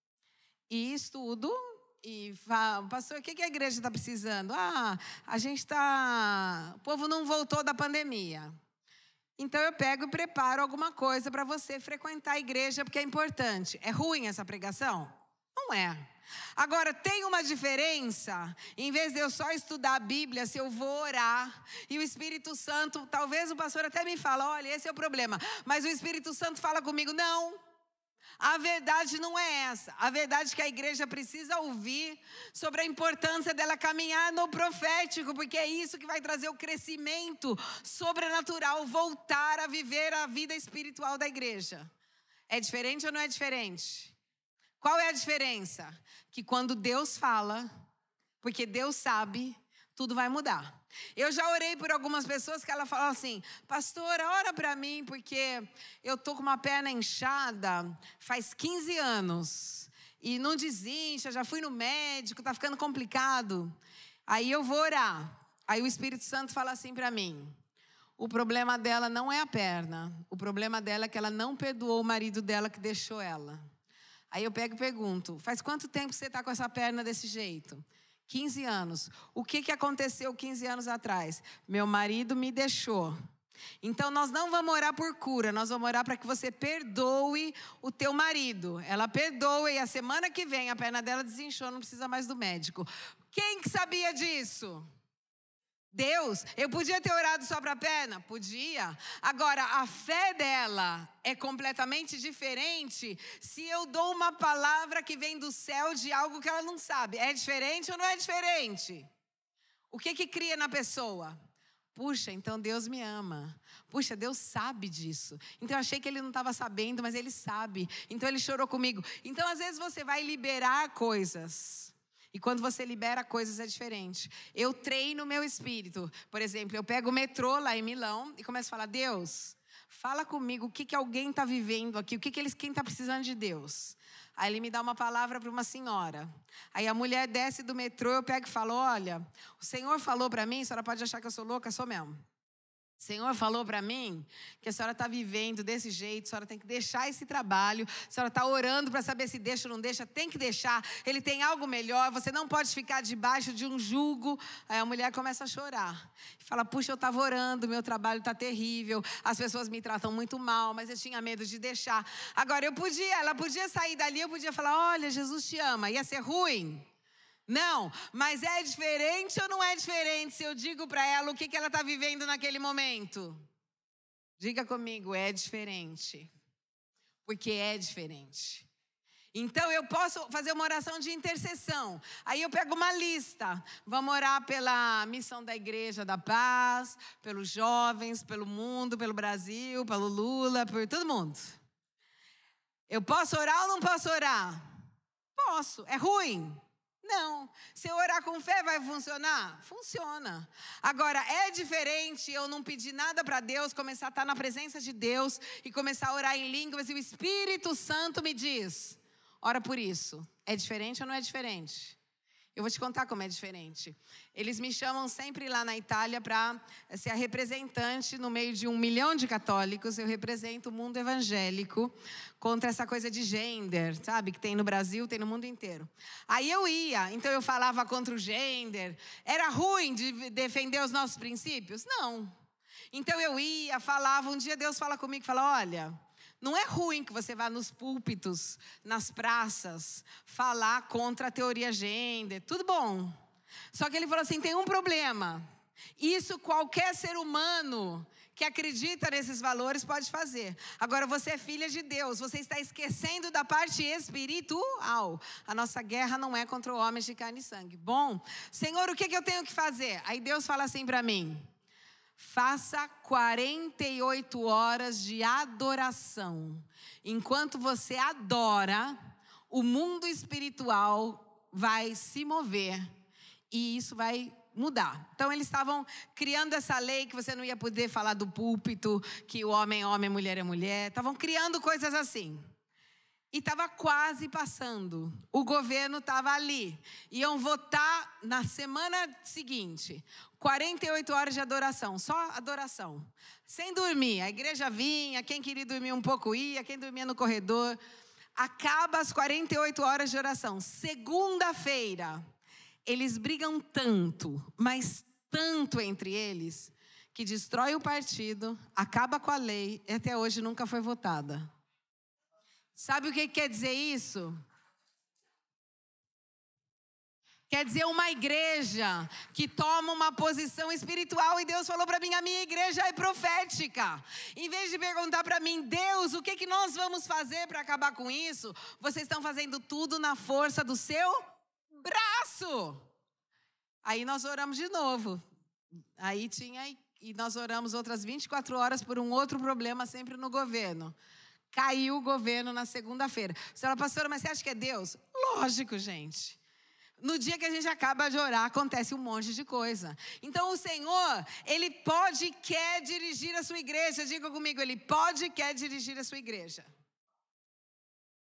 e estudo e falo, pastor, o que a igreja está precisando? Ah, a gente está, o povo não voltou da pandemia. Então eu pego e preparo alguma coisa para você frequentar a igreja, porque é importante. É ruim essa pregação? Não é. Agora, tem uma diferença, em vez de eu só estudar a Bíblia, se eu vou orar, e o Espírito Santo, talvez o pastor até me fala, olha, esse é o problema, mas o Espírito Santo fala comigo, não, a verdade não é essa, a verdade é que a igreja precisa ouvir sobre a importância dela caminhar no profético, porque é isso que vai trazer o crescimento sobrenatural, voltar a viver a vida espiritual da igreja. É diferente ou não é diferente? Qual é a diferença? Que quando Deus fala, porque Deus sabe, tudo vai mudar. Eu já orei por algumas pessoas que ela falou assim, pastora, ora para mim, porque eu tô com uma perna inchada faz quinze anos. e não desincha, já fui no médico, tá ficando complicado. Aí eu vou orar. Aí o Espírito Santo fala assim para mim: o problema dela não é a perna, o problema dela é que ela não perdoou o marido dela que deixou ela. Aí eu pego e pergunto: faz quanto tempo você está com essa perna desse jeito? quinze anos. O que, que aconteceu quinze anos atrás? Meu marido me deixou. Então nós não vamos orar por cura, nós vamos orar para que você perdoe o teu marido. Ela perdoa e a semana que vem a perna dela desinchou, não precisa mais do médico. Quem que sabia disso? Deus. Eu podia ter orado só para a perna? Podia. Agora, a fé dela é completamente diferente se eu dou uma palavra que vem do céu de algo que ela não sabe. É diferente ou não é diferente? O que que cria na pessoa? Puxa, então Deus me ama. Puxa, Deus sabe disso. Então eu achei que ele não estava sabendo, mas ele sabe. Então ele chorou comigo. Então às vezes você vai liberar coisas. E quando você libera coisas é diferente. Eu treino meu espírito. Por exemplo, eu pego o metrô lá em Milão e começo a falar: Deus, fala comigo o que, que alguém está vivendo aqui. O que, que eles, quem está precisando de Deus? Aí ele me dá uma palavra para uma senhora. Aí a mulher desce do metrô, eu pego e falo: olha, o Senhor falou para mim, a senhora pode achar que eu sou louca, sou mesmo. O Senhor falou para mim que a senhora está vivendo desse jeito, a senhora tem que deixar esse trabalho, a senhora está orando para saber se deixa ou não deixa, tem que deixar, ele tem algo melhor, você não pode ficar debaixo de um jugo. Aí a mulher começa a chorar. Fala: puxa, eu estava orando, meu trabalho está terrível, as pessoas me tratam muito mal, mas eu tinha medo de deixar. Agora eu podia, ela podia sair dali, eu podia falar: olha, Jesus te ama, ia ser ruim? Não, mas é diferente ou não é diferente se eu digo para ela o que, que ela está vivendo naquele momento? Diga comigo: é diferente. Porque é diferente. Então eu posso fazer uma oração de intercessão. Aí eu pego uma lista. Vamos orar pela missão da Igreja da Paz, pelos jovens, pelo mundo, pelo Brasil, pelo Lula, por todo mundo. Eu posso orar ou não posso orar? Posso. É ruim? Não. Se eu orar com fé, vai funcionar? Funciona. Agora, é diferente eu não pedir nada para Deus, começar a estar na presença de Deus e começar a orar em línguas e o Espírito Santo me diz: ora por isso. É diferente ou não é diferente? Eu vou te contar como é diferente. Eles me chamam sempre lá na Itália para ser a representante no meio de um milhão de católicos. Eu represento o mundo evangélico contra essa coisa de gender, sabe? Que tem no Brasil, tem no mundo inteiro. Aí eu ia, então eu falava contra o gender. Era ruim de defender os nossos princípios? Não. Então eu ia, falava. Um dia Deus fala comigo e fala: olha, não é ruim que você vá nos púlpitos, nas praças, falar contra a teoria gender. Tudo bom. Só que ele falou assim: tem um problema. Isso qualquer ser humano que acredita nesses valores pode fazer. Agora você é filha de Deus. Você está esquecendo da parte espiritual. A nossa guerra não é contra homens de carne e sangue. Bom, Senhor, o que, que eu tenho que fazer? Aí Deus fala assim para mim: faça quarenta e oito horas de adoração. Enquanto você adora, o mundo espiritual vai se mover e isso vai mudar. Então eles estavam criando essa lei que você não ia poder falar do púlpito, que o homem é homem, mulher é mulher. Estavam criando coisas assim. E estava quase passando. O governo estava ali. Iam votar na semana seguinte. quarenta e oito horas de adoração. Só adoração. Sem dormir. A igreja vinha. Quem queria dormir um pouco ia. Quem dormia no corredor. Acaba as quarenta e oito horas de oração. Segunda-feira. Eles brigam tanto. Mas tanto entre eles. Que destrói o partido. Acaba com a lei. E até hoje nunca foi votada. Sabe o que quer dizer isso? Quer dizer uma igreja que toma uma posição espiritual. E Deus falou para mim: a minha igreja é profética. Em vez de perguntar para mim: Deus, o que, que nós vamos fazer para acabar com isso? Vocês estão fazendo tudo na força do seu braço. Aí nós oramos de novo. Aí tinha, e nós oramos outras vinte e quatro horas por um outro problema sempre no governo. Caiu o governo na segunda-feira. Você fala: pastora, mas você acha que é Deus? Lógico, gente. No dia que a gente acaba de orar, acontece um monte de coisa. Então o Senhor, Ele pode e quer dirigir a sua igreja. Diga comigo: Ele pode e quer dirigir a sua igreja.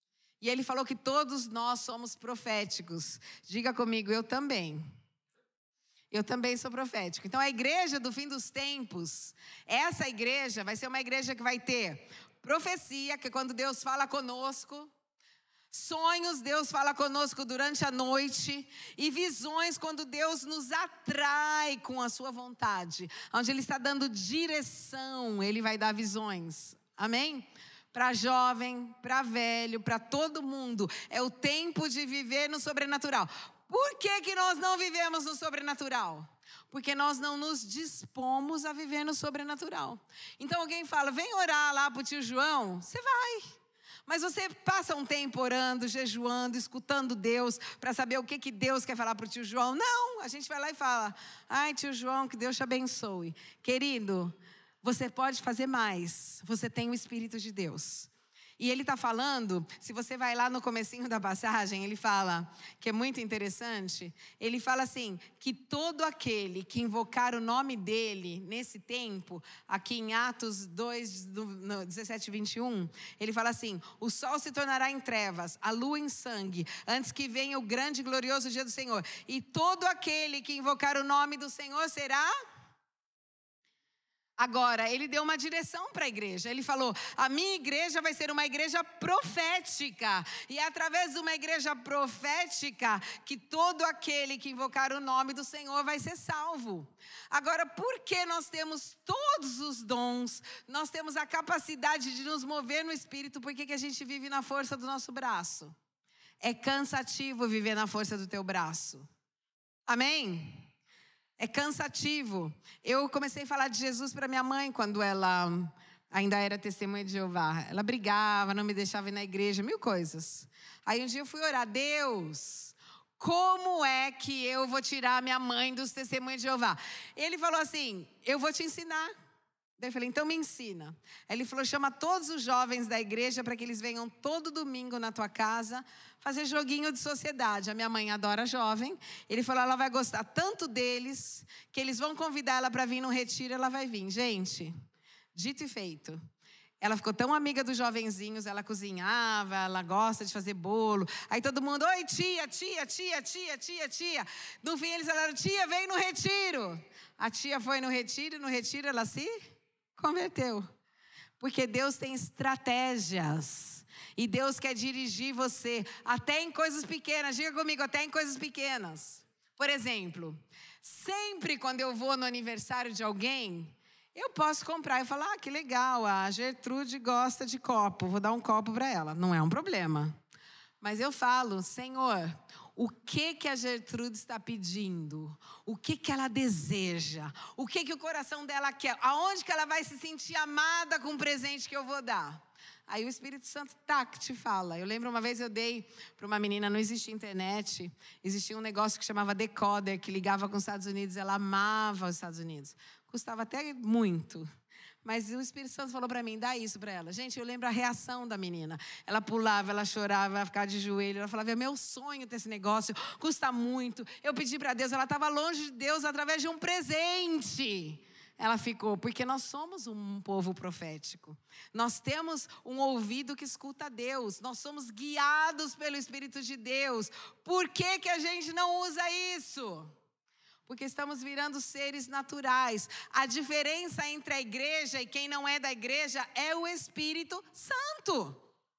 E ele falou que todos nós somos proféticos. Diga comigo, eu também. Eu também sou profético. Então a igreja do fim dos tempos, essa igreja vai ser uma igreja que vai ter profecia, que é quando Deus fala conosco. Sonhos, Deus fala conosco durante a noite. E visões, quando Deus nos atrai com a sua vontade. Onde Ele está dando direção, Ele vai dar visões. Amém? Para jovem, para velho, para todo mundo. É o tempo de viver no sobrenatural. Por que que nós não vivemos no sobrenatural? Porque nós não nos dispomos a viver no sobrenatural. Então alguém fala, vem orar lá para o tio João. Você vai. Mas você passa um tempo orando, jejuando, escutando Deus, para saber o que, que Deus quer falar para o tio João. Não, a gente vai lá e fala, ai tio João, que Deus te abençoe. Querido, você pode fazer mais, você tem o Espírito de Deus. E ele está falando, se você vai lá no comecinho da passagem, ele fala, que é muito interessante, ele fala assim, que todo aquele que invocar o nome dele nesse tempo, aqui em Atos dois, dezessete e vinte e um, ele fala assim, o sol se tornará em trevas, a lua em sangue, antes que venha o grande e glorioso dia do Senhor. E todo aquele que invocar o nome do Senhor será... Agora, ele deu uma direção para a igreja. Ele falou, a minha igreja vai ser uma igreja profética. E é através de uma igreja profética que todo aquele que invocar o nome do Senhor vai ser salvo. Agora, porque nós temos todos os dons, nós temos a capacidade de nos mover no Espírito, por que que a gente vive na força do nosso braço? É cansativo viver na força do teu braço. Amém? É cansativo. Eu comecei a falar de Jesus para minha mãe quando ela ainda era testemunha de Jeová. Ela brigava, não me deixava ir na igreja, mil coisas. Aí um dia eu fui orar, Deus, como é que eu vou tirar minha mãe dos testemunhos de Jeová? Ele falou assim, eu vou te ensinar. Daí eu falei, então me ensina. Ele falou, chama todos os jovens da igreja para que eles venham todo domingo na tua casa fazer joguinho de sociedade. A minha mãe adora jovem. Ele falou, ela vai gostar tanto deles que eles vão convidar ela para vir no retiro, ela vai vir. Gente, dito e feito. Ela ficou tão amiga dos jovenzinhos, ela cozinhava, ela gosta de fazer bolo. Aí todo mundo, oi tia, tia, tia, tia, tia, tia. No fim eles falaram, tia, vem no retiro. A tia foi no retiro, no retiro ela se converteu. Porque Deus tem estratégias. E Deus quer dirigir você até em coisas pequenas. Diga comigo, até em coisas pequenas. Por exemplo, sempre quando eu vou no aniversário de alguém, eu posso comprar e falar, ah, que legal, a Gertrude gosta de copo, vou dar um copo para ela. Não é um problema. Mas eu falo, Senhor, o que que a Gertrude está pedindo? O que que ela deseja? O que que o coração dela quer? Aonde que ela vai se sentir amada com o presente que eu vou dar? Aí o Espírito Santo, tá, que te fala. Eu lembro uma vez eu dei para uma menina, não existia internet, existia um negócio que chamava decoder, que ligava com os Estados Unidos, ela amava os Estados Unidos. Custava até muito. Mas o Espírito Santo falou para mim, dá isso para ela. Gente, eu lembro a reação da menina. Ela pulava, ela chorava, ela ficava de joelho. Ela falava, é meu sonho ter esse negócio, custa muito. Eu pedi para Deus, ela estava longe de Deus através de um presente. Ela ficou, porque nós somos um povo profético. Nós temos um ouvido que escuta Deus. Nós somos guiados pelo Espírito de Deus. Por que que a gente não usa isso? Porque estamos virando seres naturais. A diferença entre a igreja e quem não é da igreja é o Espírito Santo.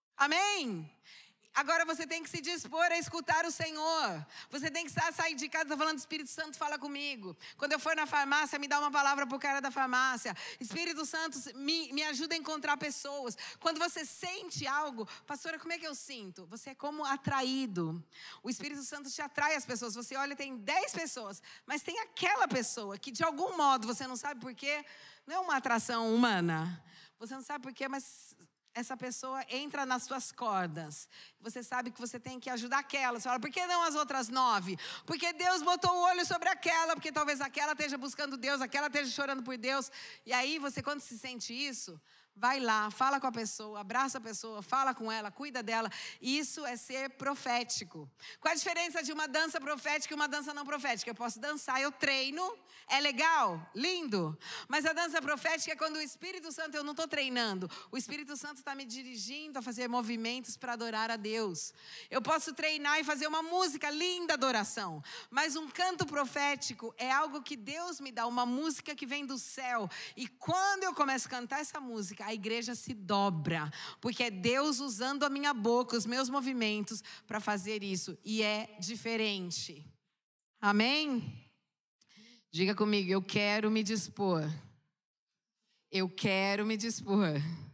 Amém? Agora você tem que se dispor a escutar o Senhor. Você tem que sair de casa falando, Espírito Santo, fala comigo. Quando eu for na farmácia, me dá uma palavra para o cara da farmácia. Espírito Santo, me, me ajuda a encontrar pessoas. Quando você sente algo, pastora, como é que eu sinto? Você é como atraído. O Espírito Santo te atrai as pessoas. Você olha, tem dez pessoas, mas tem aquela pessoa que de algum modo, você não sabe por quê, não é uma atração humana. Você não sabe por quê, mas essa pessoa entra nas suas cordas. Você sabe que você tem que ajudar aquela. Você fala, por que não as outras nove? Porque Deus botou o olho sobre aquela, porque talvez aquela esteja buscando Deus, aquela esteja chorando por Deus. E aí você, quando se sente isso, Vai lá, fala com a pessoa, abraça a pessoa, fala com ela, cuida dela. Isso é ser profético. Qual a diferença de uma dança profética e uma dança não profética? Eu posso dançar, eu treino, é legal, lindo. Mas a dança profética é quando o Espírito Santo, eu não estou treinando. O Espírito Santo está me dirigindo a fazer movimentos para adorar a Deus. Eu posso treinar e fazer uma música linda, adoração. Mas um canto profético é algo que Deus me dá, uma música que vem do céu. E quando eu começo a cantar essa música, a igreja se dobra, porque é Deus usando a minha boca, os meus movimentos para fazer isso, e é diferente. Amém? Diga comigo, eu quero me dispor. Eu quero me dispor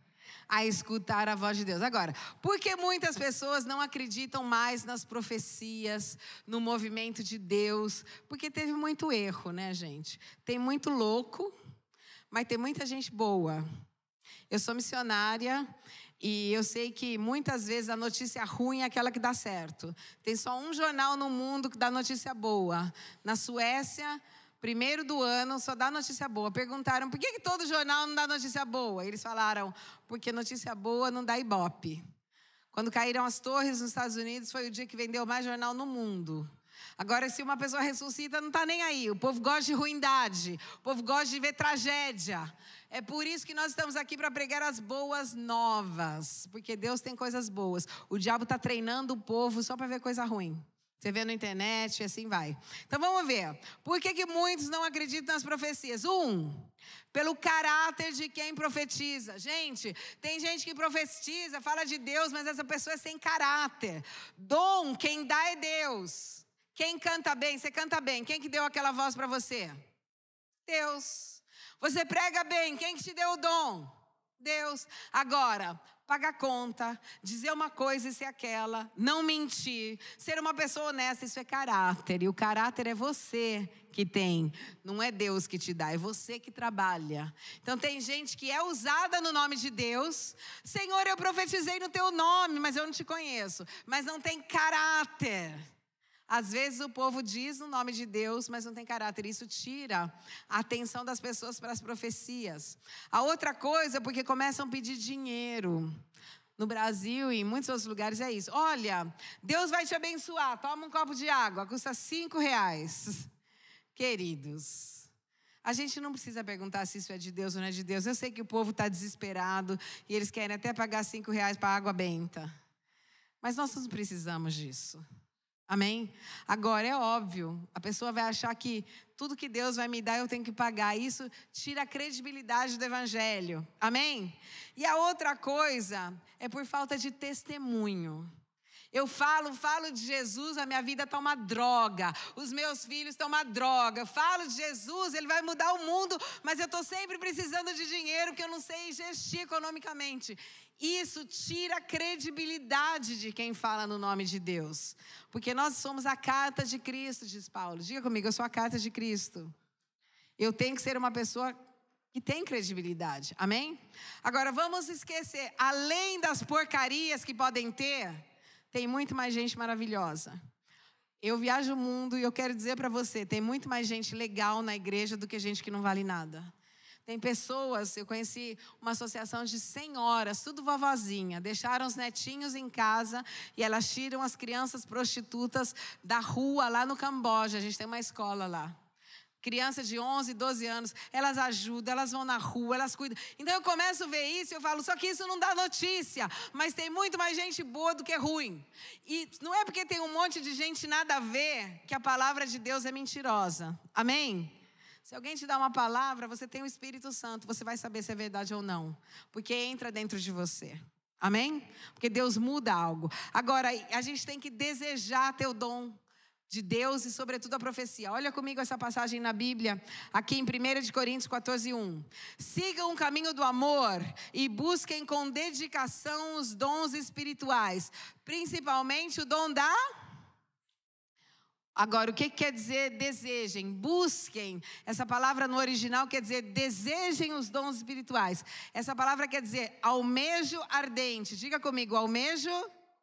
a escutar a voz de Deus. Agora, por que muitas pessoas não acreditam mais nas profecias, no movimento de Deus? Porque teve muito erro, né, gente? Tem muito louco, mas tem muita gente boa. Eu sou missionária e eu sei que muitas vezes a notícia ruim é aquela que dá certo. Tem só um jornal no mundo que dá notícia boa. Na Suécia, primeiro do ano, só dá notícia boa. Perguntaram, por que, que todo jornal não dá notícia boa? Eles falaram, porque notícia boa não dá ibope. Quando caíram as torres nos Estados Unidos, foi o dia que vendeu mais jornal no mundo. Agora, se uma pessoa ressuscita, não está nem aí. O povo gosta de ruindade. O povo gosta de ver tragédia. É por isso que nós estamos aqui para pregar as boas novas. Porque Deus tem coisas boas. O diabo está treinando o povo só para ver coisa ruim. Você vê na internet e assim vai. Então vamos ver. Por que, que muitos não acreditam nas profecias? Um, pelo caráter de quem profetiza. Gente, tem gente que profetiza, fala de Deus, mas essa pessoa é sem caráter. Dom, quem dá é Deus. Quem canta bem, você canta bem. Quem que deu aquela voz para você? Deus. Você prega bem, quem que te deu o dom? Deus. Agora, pagar conta, dizer uma coisa e ser aquela, não mentir, ser uma pessoa honesta, isso é caráter. E o caráter é você que tem, não é Deus que te dá, é você que trabalha. Então tem gente que é usada no nome de Deus. Senhor, eu profetizei no teu nome, mas eu não te conheço. Mas não tem caráter. Às vezes o povo diz no nome de Deus, mas não tem caráter. Isso tira a atenção das pessoas para as profecias. A outra coisa é porque começam a pedir dinheiro. No Brasil e em muitos outros lugares é isso. Olha, Deus vai te abençoar. Toma um copo de água, custa cinco reais. Queridos, a gente não precisa perguntar se isso é de Deus ou não é de Deus. Eu sei que o povo está desesperado e eles querem até pagar cinco reais para água benta. Mas nós não precisamos disso. Amém? Agora, é óbvio, a pessoa vai achar que tudo que Deus vai me dar eu tenho que pagar. Isso tira a credibilidade do evangelho. Amém? E a outra coisa é por falta de testemunho. Eu falo, falo de Jesus, a minha vida está uma droga. Os meus filhos estão uma droga. Eu falo de Jesus, Ele vai mudar o mundo, mas eu estou sempre precisando de dinheiro porque eu não sei gestir economicamente. Isso tira a credibilidade de quem fala no nome de Deus. Porque nós somos a carta de Cristo, diz Paulo. Diga comigo, eu sou a carta de Cristo. Eu tenho que ser uma pessoa que tem credibilidade. Amém? Agora, vamos esquecer, além das porcarias que podem ter, tem muito mais gente maravilhosa. Eu viajo o mundo e eu quero dizer para você, tem muito mais gente legal na igreja do que gente que não vale nada. Tem pessoas, eu conheci uma associação de senhoras, tudo vovozinha, deixaram os netinhos em casa e elas tiram as crianças prostitutas da rua lá no Camboja. A gente tem uma escola lá. Crianças de onze, doze anos, elas ajudam, elas vão na rua, elas cuidam. Então eu começo a ver isso e eu falo, só que isso não dá notícia, mas tem muito mais gente boa do que ruim. E não é porque tem um monte de gente nada a ver que a palavra de Deus é mentirosa. Amém? Se alguém te dá uma palavra, você tem o Espírito Santo, você vai saber se é verdade ou não, porque entra dentro de você. Amém? Porque Deus muda algo. Agora, a gente tem que desejar ter o dom de Deus e, sobretudo, a profecia. Olha comigo essa passagem na Bíblia, aqui em primeira Coríntios quatorze, um. Sigam o caminho do amor e busquem com dedicação os dons espirituais, principalmente o dom da... Agora, o que quer dizer desejem? Busquem. Essa palavra no original quer dizer desejem os dons espirituais. Essa palavra quer dizer almejo ardente. Diga comigo, almejo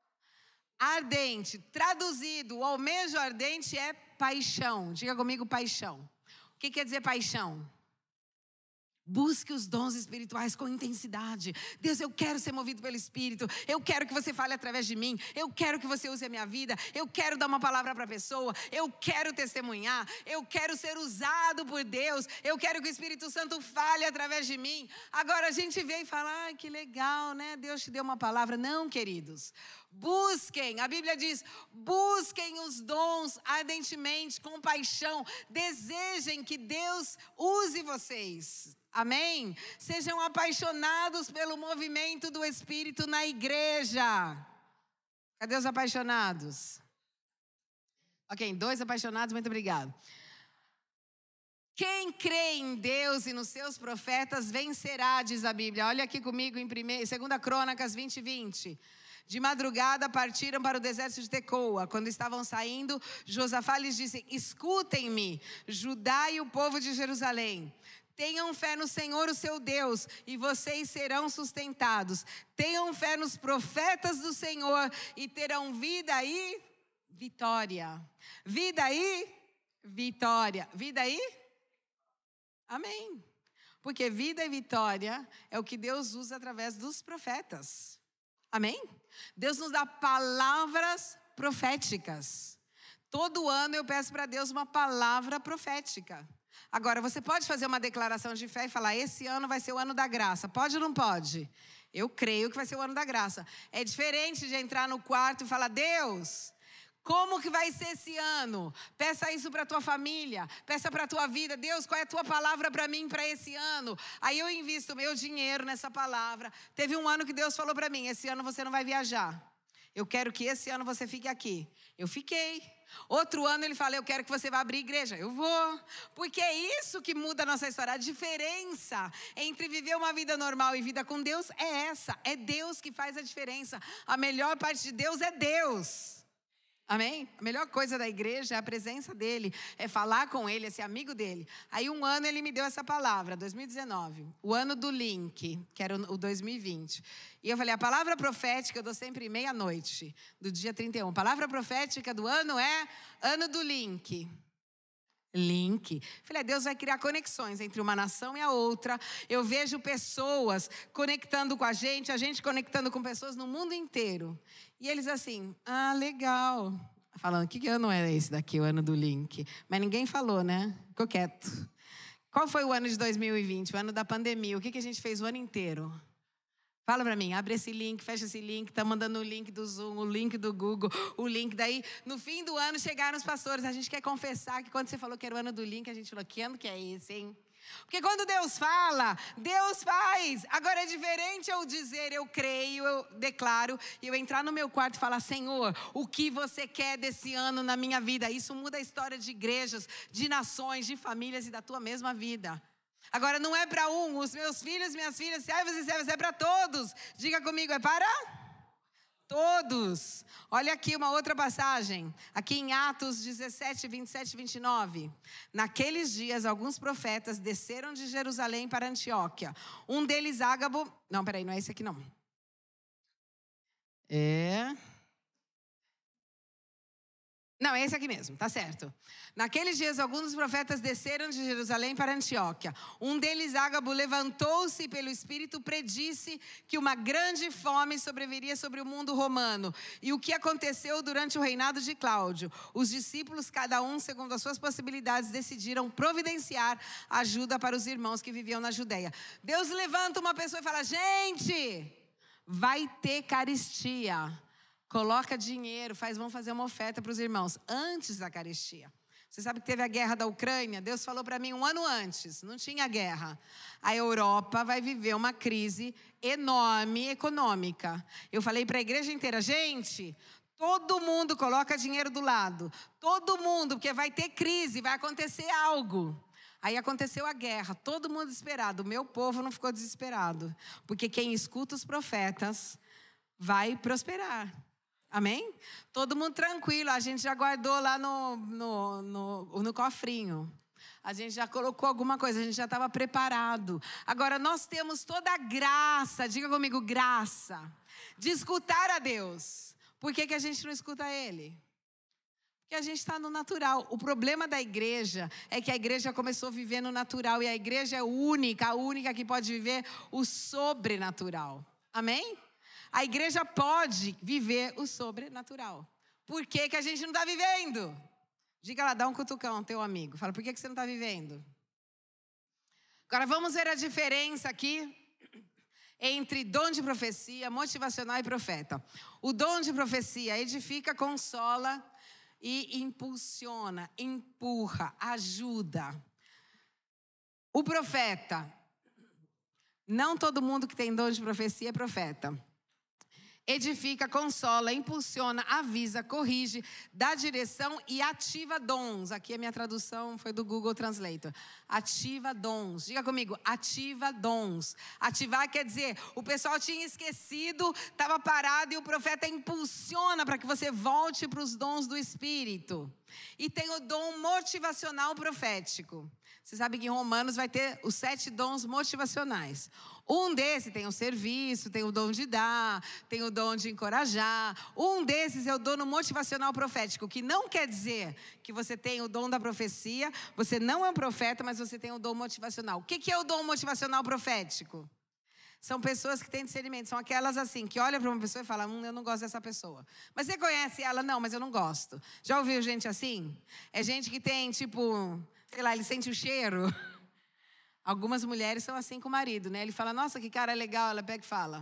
ardente. Traduzido, o almejo ardente é paixão. Diga comigo, paixão. O que quer dizer paixão? Busque os dons espirituais com intensidade. Deus, eu quero ser movido pelo Espírito. Eu quero que você fale através de mim. Eu quero que você use a minha vida. Eu quero dar uma palavra para a pessoa. Eu quero testemunhar. Eu quero ser usado por Deus. Eu quero que o Espírito Santo fale através de mim. Agora a gente vê e fala, ai, que legal, né? Deus te deu uma palavra. Não, queridos. Busquem, a Bíblia diz, busquem os dons ardentemente, com paixão. Desejem que Deus use vocês. Amém? Sejam apaixonados pelo movimento do Espírito na igreja. Cadê os apaixonados? Ok, dois apaixonados, muito obrigado. Quem crê em Deus e nos seus profetas vencerá, diz a Bíblia. Olha aqui comigo em segunda Crônicas vinte, vinte. De madrugada partiram para o deserto de Tecoa. Quando estavam saindo, Josafá lhes disse, escutem-me, Judá e o povo de Jerusalém. Tenham fé no Senhor, o seu Deus, e vocês serão sustentados. Tenham fé nos profetas do Senhor e terão vida e vitória. Vida e vitória. Vida e? Amém. Porque vida e vitória é o que Deus usa através dos profetas. Amém? Deus nos dá palavras proféticas. Todo ano eu peço para Deus uma palavra profética. Agora, você pode fazer uma declaração de fé e falar, esse ano vai ser o ano da graça. Pode ou não pode? Eu creio que vai ser o ano da graça. É diferente de entrar no quarto e falar, Deus, como que vai ser esse ano? Peça isso para a tua família, peça para a tua vida. Deus, qual é a tua palavra para mim para esse ano? Aí eu invisto meu dinheiro nessa palavra. Teve um ano que Deus falou para mim, esse ano você não vai viajar. Eu quero que esse ano você fique aqui. Eu fiquei. Outro ano ele fala, eu quero que você vá abrir igreja. Eu vou. Porque é isso que muda a nossa história. A diferença entre viver uma vida normal e vida com Deus é essa. É Deus que faz a diferença. A melhor parte de Deus é Deus. Amém? A melhor coisa da igreja é a presença dele, é falar com ele, é ser amigo dele. Aí um ano ele me deu essa palavra, dois mil e dezenove, o ano do link, que era o dois mil e vinte. E eu falei, a palavra profética eu dou sempre meia-noite, do dia trinta e um. A palavra profética do ano é ano do link. Link. Falei, Deus vai criar conexões entre uma nação e a outra. Eu vejo pessoas conectando com a gente, a gente conectando com pessoas no mundo inteiro. E eles assim, ah, legal. Falando, que ano é esse daqui, o ano do link? Mas ninguém falou, né? Ficou quieto. Qual foi o ano de dois mil e vinte? O ano da pandemia. O que a gente fez o ano inteiro? Fala pra mim, abre esse link, fecha esse link, tá mandando o link do Zoom, o link do Google, o link daí. No fim do ano chegaram os pastores, a gente quer confessar que quando você falou que era o ano do link, a gente falou, que ano que é esse, hein? Porque quando Deus fala, Deus faz. Agora é diferente eu dizer, eu creio, eu declaro, e eu entrar no meu quarto e falar, Senhor, o que você quer desse ano na minha vida? Isso muda a história de igrejas, de nações, de famílias e da tua mesma vida. Agora não é para um, os meus filhos, minhas filhas, servos e servas, é para todos. Diga comigo, é para todos. Olha aqui uma outra passagem, aqui em Atos dezessete, vinte e sete e vinte e nove. Naqueles dias, alguns profetas desceram de Jerusalém para Antioquia. Um deles, Ágabo... Não, peraí, não é esse aqui não. É... Não, é esse aqui mesmo, tá certo. Naqueles dias, alguns dos profetas desceram de Jerusalém para Antioquia. Um deles, Ágabo, levantou-se e pelo Espírito predisse que uma grande fome sobreviria sobre o mundo romano. E o que aconteceu durante o reinado de Cláudio? Os discípulos, cada um segundo as suas possibilidades, decidiram providenciar ajuda para os irmãos que viviam na Judeia. Deus levanta uma pessoa e fala, gente, vai ter caristia. Coloca dinheiro, faz, vamos fazer uma oferta para os irmãos antes da carestia. Você sabe que teve a guerra da Ucrânia? Deus falou para mim um ano antes, não tinha guerra. A Europa vai viver uma crise enorme econômica. Eu falei para a igreja inteira, gente, todo mundo coloca dinheiro do lado. Todo mundo, porque vai ter crise, vai acontecer algo. Aí aconteceu a guerra, todo mundo desesperado. O meu povo não ficou desesperado, porque quem escuta os profetas vai prosperar. Amém? Todo mundo tranquilo, a gente já guardou lá no, no, no, no cofrinho. A gente já colocou alguma coisa, a gente já estava preparado. Agora, nós temos toda a graça, diga comigo, graça, de escutar a Deus. Por que que a gente não escuta Ele? Porque a gente está no natural. O problema da igreja é que a igreja começou a viver no natural. E a igreja é única, a única que pode viver o sobrenatural. Amém? A igreja pode viver o sobrenatural. Por que que a gente não está vivendo? Diga lá, dá um cutucão ao teu amigo. Fala, por que que você não está vivendo? Agora vamos ver a diferença aqui entre dom de profecia, motivacional e profeta. O dom de profecia edifica, consola e impulsiona, empurra, ajuda. O profeta, não todo mundo que tem dom de profecia é profeta. Edifica, consola, impulsiona, avisa, corrige, dá direção e ativa dons. Aqui a minha tradução foi do Google Translator. Ativa dons. Diga comigo, ativa dons. Ativar quer dizer, o pessoal tinha esquecido, estava parado e o profeta impulsiona para que você volte para os dons do Espírito. E tem o dom motivacional profético. Você sabe que em Romanos vai ter os sete dons motivacionais. Um desses tem o serviço, tem o dom de dar, tem o dom de encorajar. Um desses é o dom motivacional profético, que não quer dizer que você tem o dom da profecia, você não é um profeta, mas você tem o dom motivacional. O que é o dom motivacional profético? São pessoas que têm discernimento, são aquelas assim, que olham para uma pessoa e falam, hum, eu não gosto dessa pessoa. Mas você conhece ela? Não, mas eu não gosto. Já ouviu gente assim? É gente que tem, tipo, sei lá, ele sente o cheiro. Algumas mulheres são assim com o marido, né? Ele fala, nossa, que cara legal. Ela pega e fala,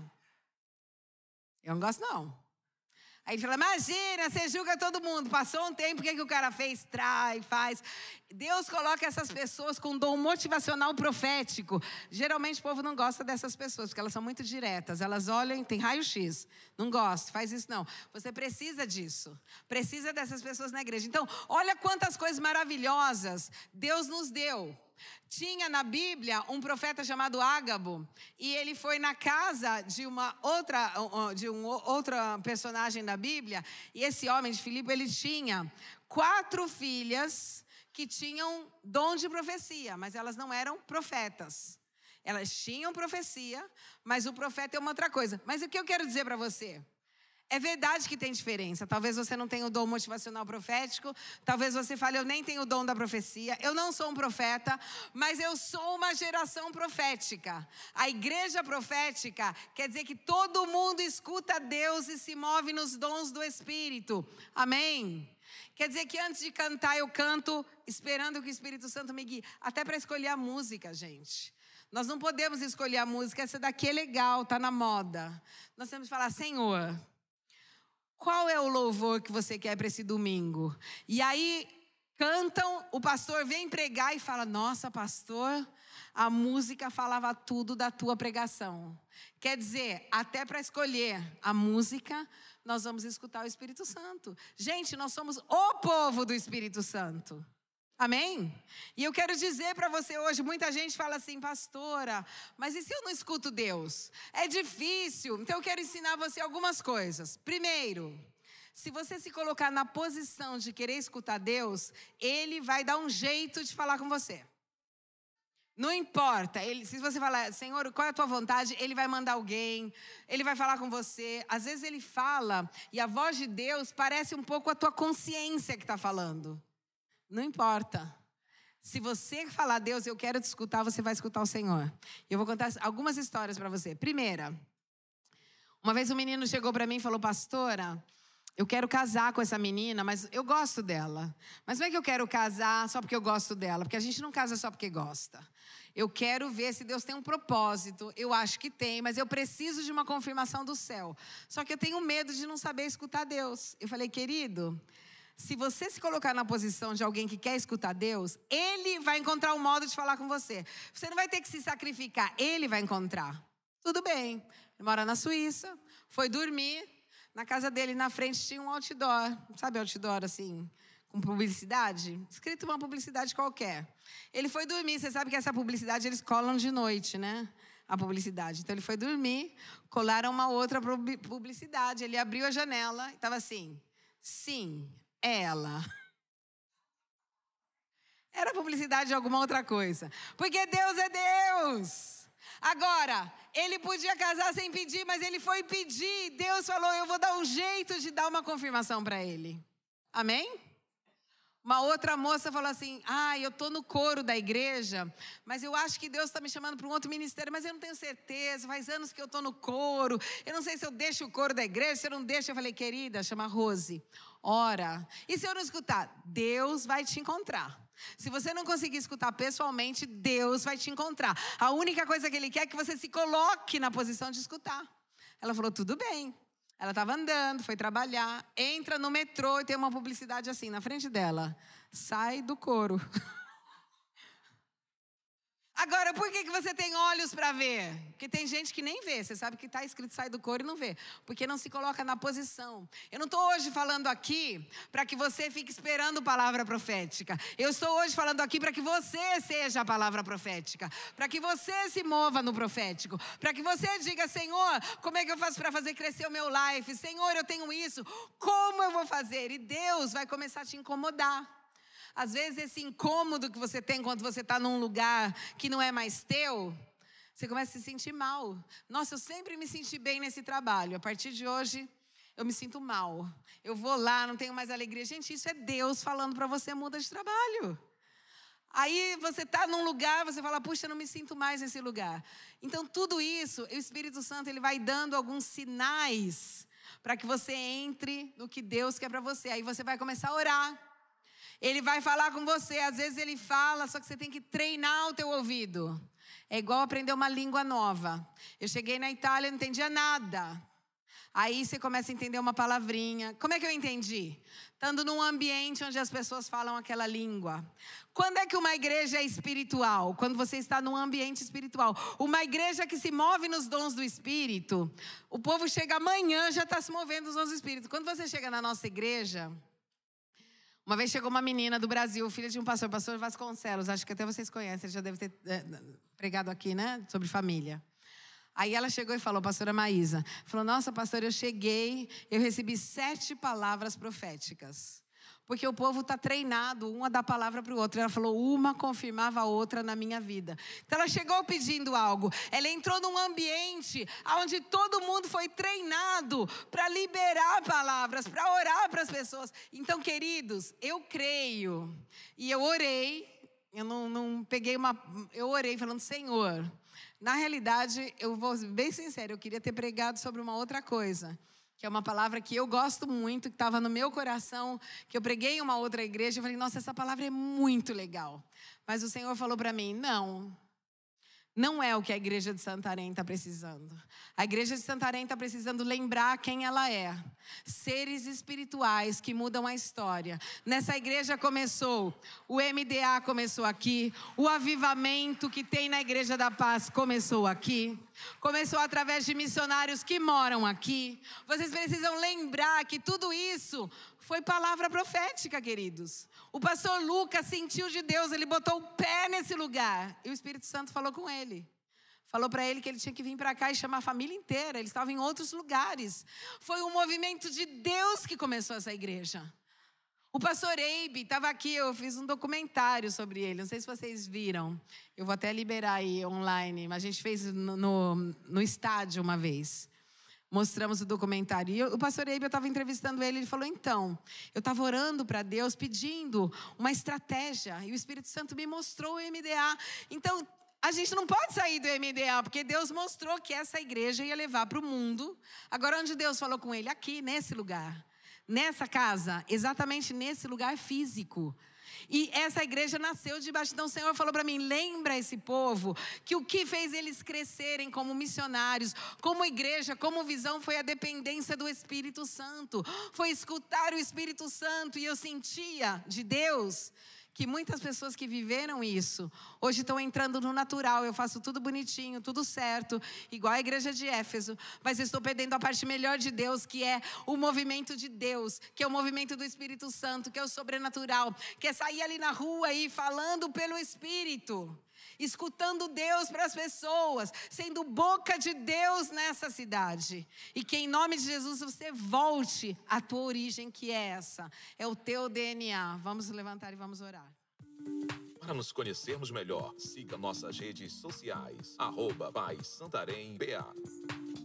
eu não gosto não. Aí ele fala, imagina, você julga todo mundo. Passou um tempo, o que, que o cara fez? Trai, faz. Deus coloca essas pessoas com dom motivacional profético. Geralmente o povo não gosta dessas pessoas, porque elas são muito diretas. Elas olham, tem raio-x. Não gosto, faz isso não. Você precisa disso. Precisa dessas pessoas na igreja. Então, olha quantas coisas maravilhosas Deus nos deu. Tinha na Bíblia um profeta chamado Ágabo, e ele foi na casa de uma outra, de um outra personagem da Bíblia, e esse homem de Filipe, ele tinha quatro filhas que tinham dom de profecia, mas elas não eram profetas. Elas tinham profecia, mas o profeta é uma outra coisa. Mas o que eu quero dizer para você? É verdade que tem diferença. Talvez você não tenha o dom motivacional profético. Talvez você fale, eu nem tenho o dom da profecia. Eu não sou um profeta, mas eu sou uma geração profética. A igreja profética quer dizer que todo mundo escuta Deus e se move nos dons do Espírito. Amém? Quer dizer que antes de cantar, eu canto esperando que o Espírito Santo me guie. Até para escolher a música, gente. Nós não podemos escolher a música. Essa daqui é legal, está na moda. Nós temos que falar, Senhor, qual é o louvor que você quer para esse domingo? E aí cantam, o pastor vem pregar e fala, nossa, pastor, a música falava tudo da tua pregação. Quer dizer, até para escolher a música, nós vamos escutar o Espírito Santo. Gente, nós somos o povo do Espírito Santo. Amém? E eu quero dizer para você hoje, muita gente fala assim, pastora, mas e se eu não escuto Deus? É difícil. Então eu quero ensinar você algumas coisas. Primeiro, se você se colocar na posição de querer escutar Deus, Ele vai dar um jeito de falar com você. Não importa, ele, se você falar, Senhor, qual é a tua vontade? Ele vai mandar alguém, Ele vai falar com você. Às vezes Ele fala e a voz de Deus parece um pouco a tua consciência que está falando. Não importa. Se você falar, Deus, eu quero te escutar, você vai escutar o Senhor. Eu vou contar algumas histórias para você. Primeira, uma vez um menino chegou para mim e falou, pastora, eu quero casar com essa menina, mas eu gosto dela. Mas não é que eu quero casar só porque eu gosto dela, porque a gente não casa só porque gosta. Eu quero ver se Deus tem um propósito. Eu acho que tem, mas eu preciso de uma confirmação do céu. Só que eu tenho medo de não saber escutar Deus. Eu falei, querido, se você se colocar na posição de alguém que quer escutar Deus, Ele vai encontrar um modo de falar com você. Você não vai ter que se sacrificar, Ele vai encontrar. Tudo bem. Ele mora na Suíça, foi dormir. Na casa dele, na frente, tinha um outdoor. Sabe outdoor, assim, com publicidade? Escrito uma publicidade qualquer. Ele foi dormir. Você sabe que essa publicidade eles colam de noite, né? A publicidade. Então, ele foi dormir, colaram uma outra publicidade. Ele abriu a janela e estava assim, sim, ela. Era publicidade de alguma outra coisa. Porque Deus é Deus. Agora, ele podia casar sem pedir, mas ele foi pedir. Deus falou, eu vou dar um jeito de dar uma confirmação para ele. Amém? Uma outra moça falou assim, ah, eu estou no coro da igreja, mas eu acho que Deus está me chamando para um outro ministério, mas eu não tenho certeza, faz anos que eu estou no coro, eu não sei se eu deixo o coro da igreja, se eu não deixo. Eu falei, querida, chama Rose, ora. E se eu não escutar? Deus vai te encontrar. Se você não conseguir escutar pessoalmente, Deus vai te encontrar. A única coisa que Ele quer é que você se coloque na posição de escutar. Ela falou, tudo bem. Ela estava andando, foi trabalhar, entra no metrô e tem uma publicidade assim na frente dela. Sai do coro. Agora, por que que você tem olhos para ver? Porque tem gente que nem vê. Você sabe que está escrito sai do coro e não vê. Porque não se coloca na posição. Eu não estou hoje falando aqui para que você fique esperando palavra profética. Eu estou hoje falando aqui para que você seja a palavra profética. Para que você se mova no profético. Para que você diga, Senhor, como é que eu faço para fazer crescer o meu life? Senhor, eu tenho isso. Como eu vou fazer? E Deus vai começar a te incomodar. Às vezes esse incômodo que você tem quando você está num lugar que não é mais teu, você começa a se sentir mal. Nossa, eu sempre me senti bem nesse trabalho. A partir de hoje, eu me sinto mal. Eu vou lá, não tenho mais alegria. Gente, isso é Deus falando para você, muda de trabalho. Aí você está num lugar, você fala, puxa, eu não me sinto mais nesse lugar. Então tudo isso, o Espírito Santo ele vai dando alguns sinais para que você entre no que Deus quer para você. Aí você vai começar a orar. Ele vai falar com você, às vezes ele fala, só que você tem que treinar o teu ouvido. É igual aprender uma língua nova. Eu cheguei na Itália e não entendia nada. Aí você começa a entender uma palavrinha. Como é que eu entendi? Estando num ambiente onde as pessoas falam aquela língua. Quando é que uma igreja é espiritual? Quando você está num ambiente espiritual. Uma igreja que se move nos dons do Espírito, o povo chega amanhã já está se movendo nos dons do Espírito. Quando você chega na nossa igreja... Uma vez chegou uma menina do Brasil, filha de um pastor, pastor Vasconcelos, acho que até vocês conhecem, ele já deve ter é, pregado aqui, né, sobre família. Aí ela chegou e falou, pastora Maísa, falou, nossa, pastor, eu cheguei, eu recebi sete palavras proféticas. Porque o povo está treinado, uma dá palavra para o outro. Ela falou, uma confirmava a outra na minha vida. Então ela chegou pedindo algo. Ela entrou num ambiente onde todo mundo foi treinado para liberar palavras, para orar para as pessoas. Então, queridos, eu creio. E eu orei, eu não, não peguei uma... Eu orei falando, Senhor, na realidade, eu vou ser bem sincera, eu queria ter pregado sobre uma outra coisa. Que é uma palavra que eu gosto muito, que estava no meu coração, que eu preguei em uma outra igreja. Eu falei, nossa, essa palavra é muito legal. Mas o Senhor falou para mim, não, não é o que a igreja de Santarém está precisando. A igreja de Santarém está precisando lembrar quem ela é. Seres espirituais que mudam a história. Nessa igreja começou, o M D A começou aqui, o avivamento que tem na Igreja da Paz começou aqui. Começou através de missionários que moram aqui. Vocês precisam lembrar que tudo isso foi palavra profética, queridos. O pastor Lucas sentiu de Deus, ele botou o pé nesse lugar. E o Espírito Santo falou com ele. Falou para ele que ele tinha que vir para cá e chamar a família inteira. Ele estava em outros lugares. Foi um movimento de Deus que começou essa igreja. O pastor Eibe estava aqui, eu fiz um documentário sobre ele. Não sei se vocês viram. Eu vou até liberar aí online. Mas a gente fez no, no, no estádio uma vez. Mostramos o documentário. E o pastor Eibe, eu estava entrevistando ele. Ele falou, então, eu estava orando para Deus, pedindo uma estratégia. E o Espírito Santo me mostrou o M D A. Então, a gente não pode sair do M D A, porque Deus mostrou que essa igreja ia levar para o mundo. Agora, onde Deus falou com ele? Aqui, nesse lugar. Nessa casa, exatamente nesse lugar físico. E essa igreja nasceu debaixo. Então o Senhor falou para mim, lembra esse povo que o que fez eles crescerem como missionários, como igreja, como visão, foi a dependência do Espírito Santo. Foi escutar o Espírito Santo. E eu sentia de Deus que muitas pessoas que viveram isso, hoje estão entrando no natural. Eu faço tudo bonitinho, tudo certo, igual a igreja de Éfeso. Mas eu estou perdendo a parte melhor de Deus, que é o movimento de Deus, que é o movimento do Espírito Santo, que é o sobrenatural, que é sair ali na rua e falando pelo Espírito. Escutando Deus para as pessoas, sendo boca de Deus nessa cidade. E que em nome de Jesus você volte à tua origem, que é essa, é o teu D N A. Vamos levantar e vamos orar. Para nos conhecermos melhor, siga nossas redes sociais, arroba Paz Santarém B A.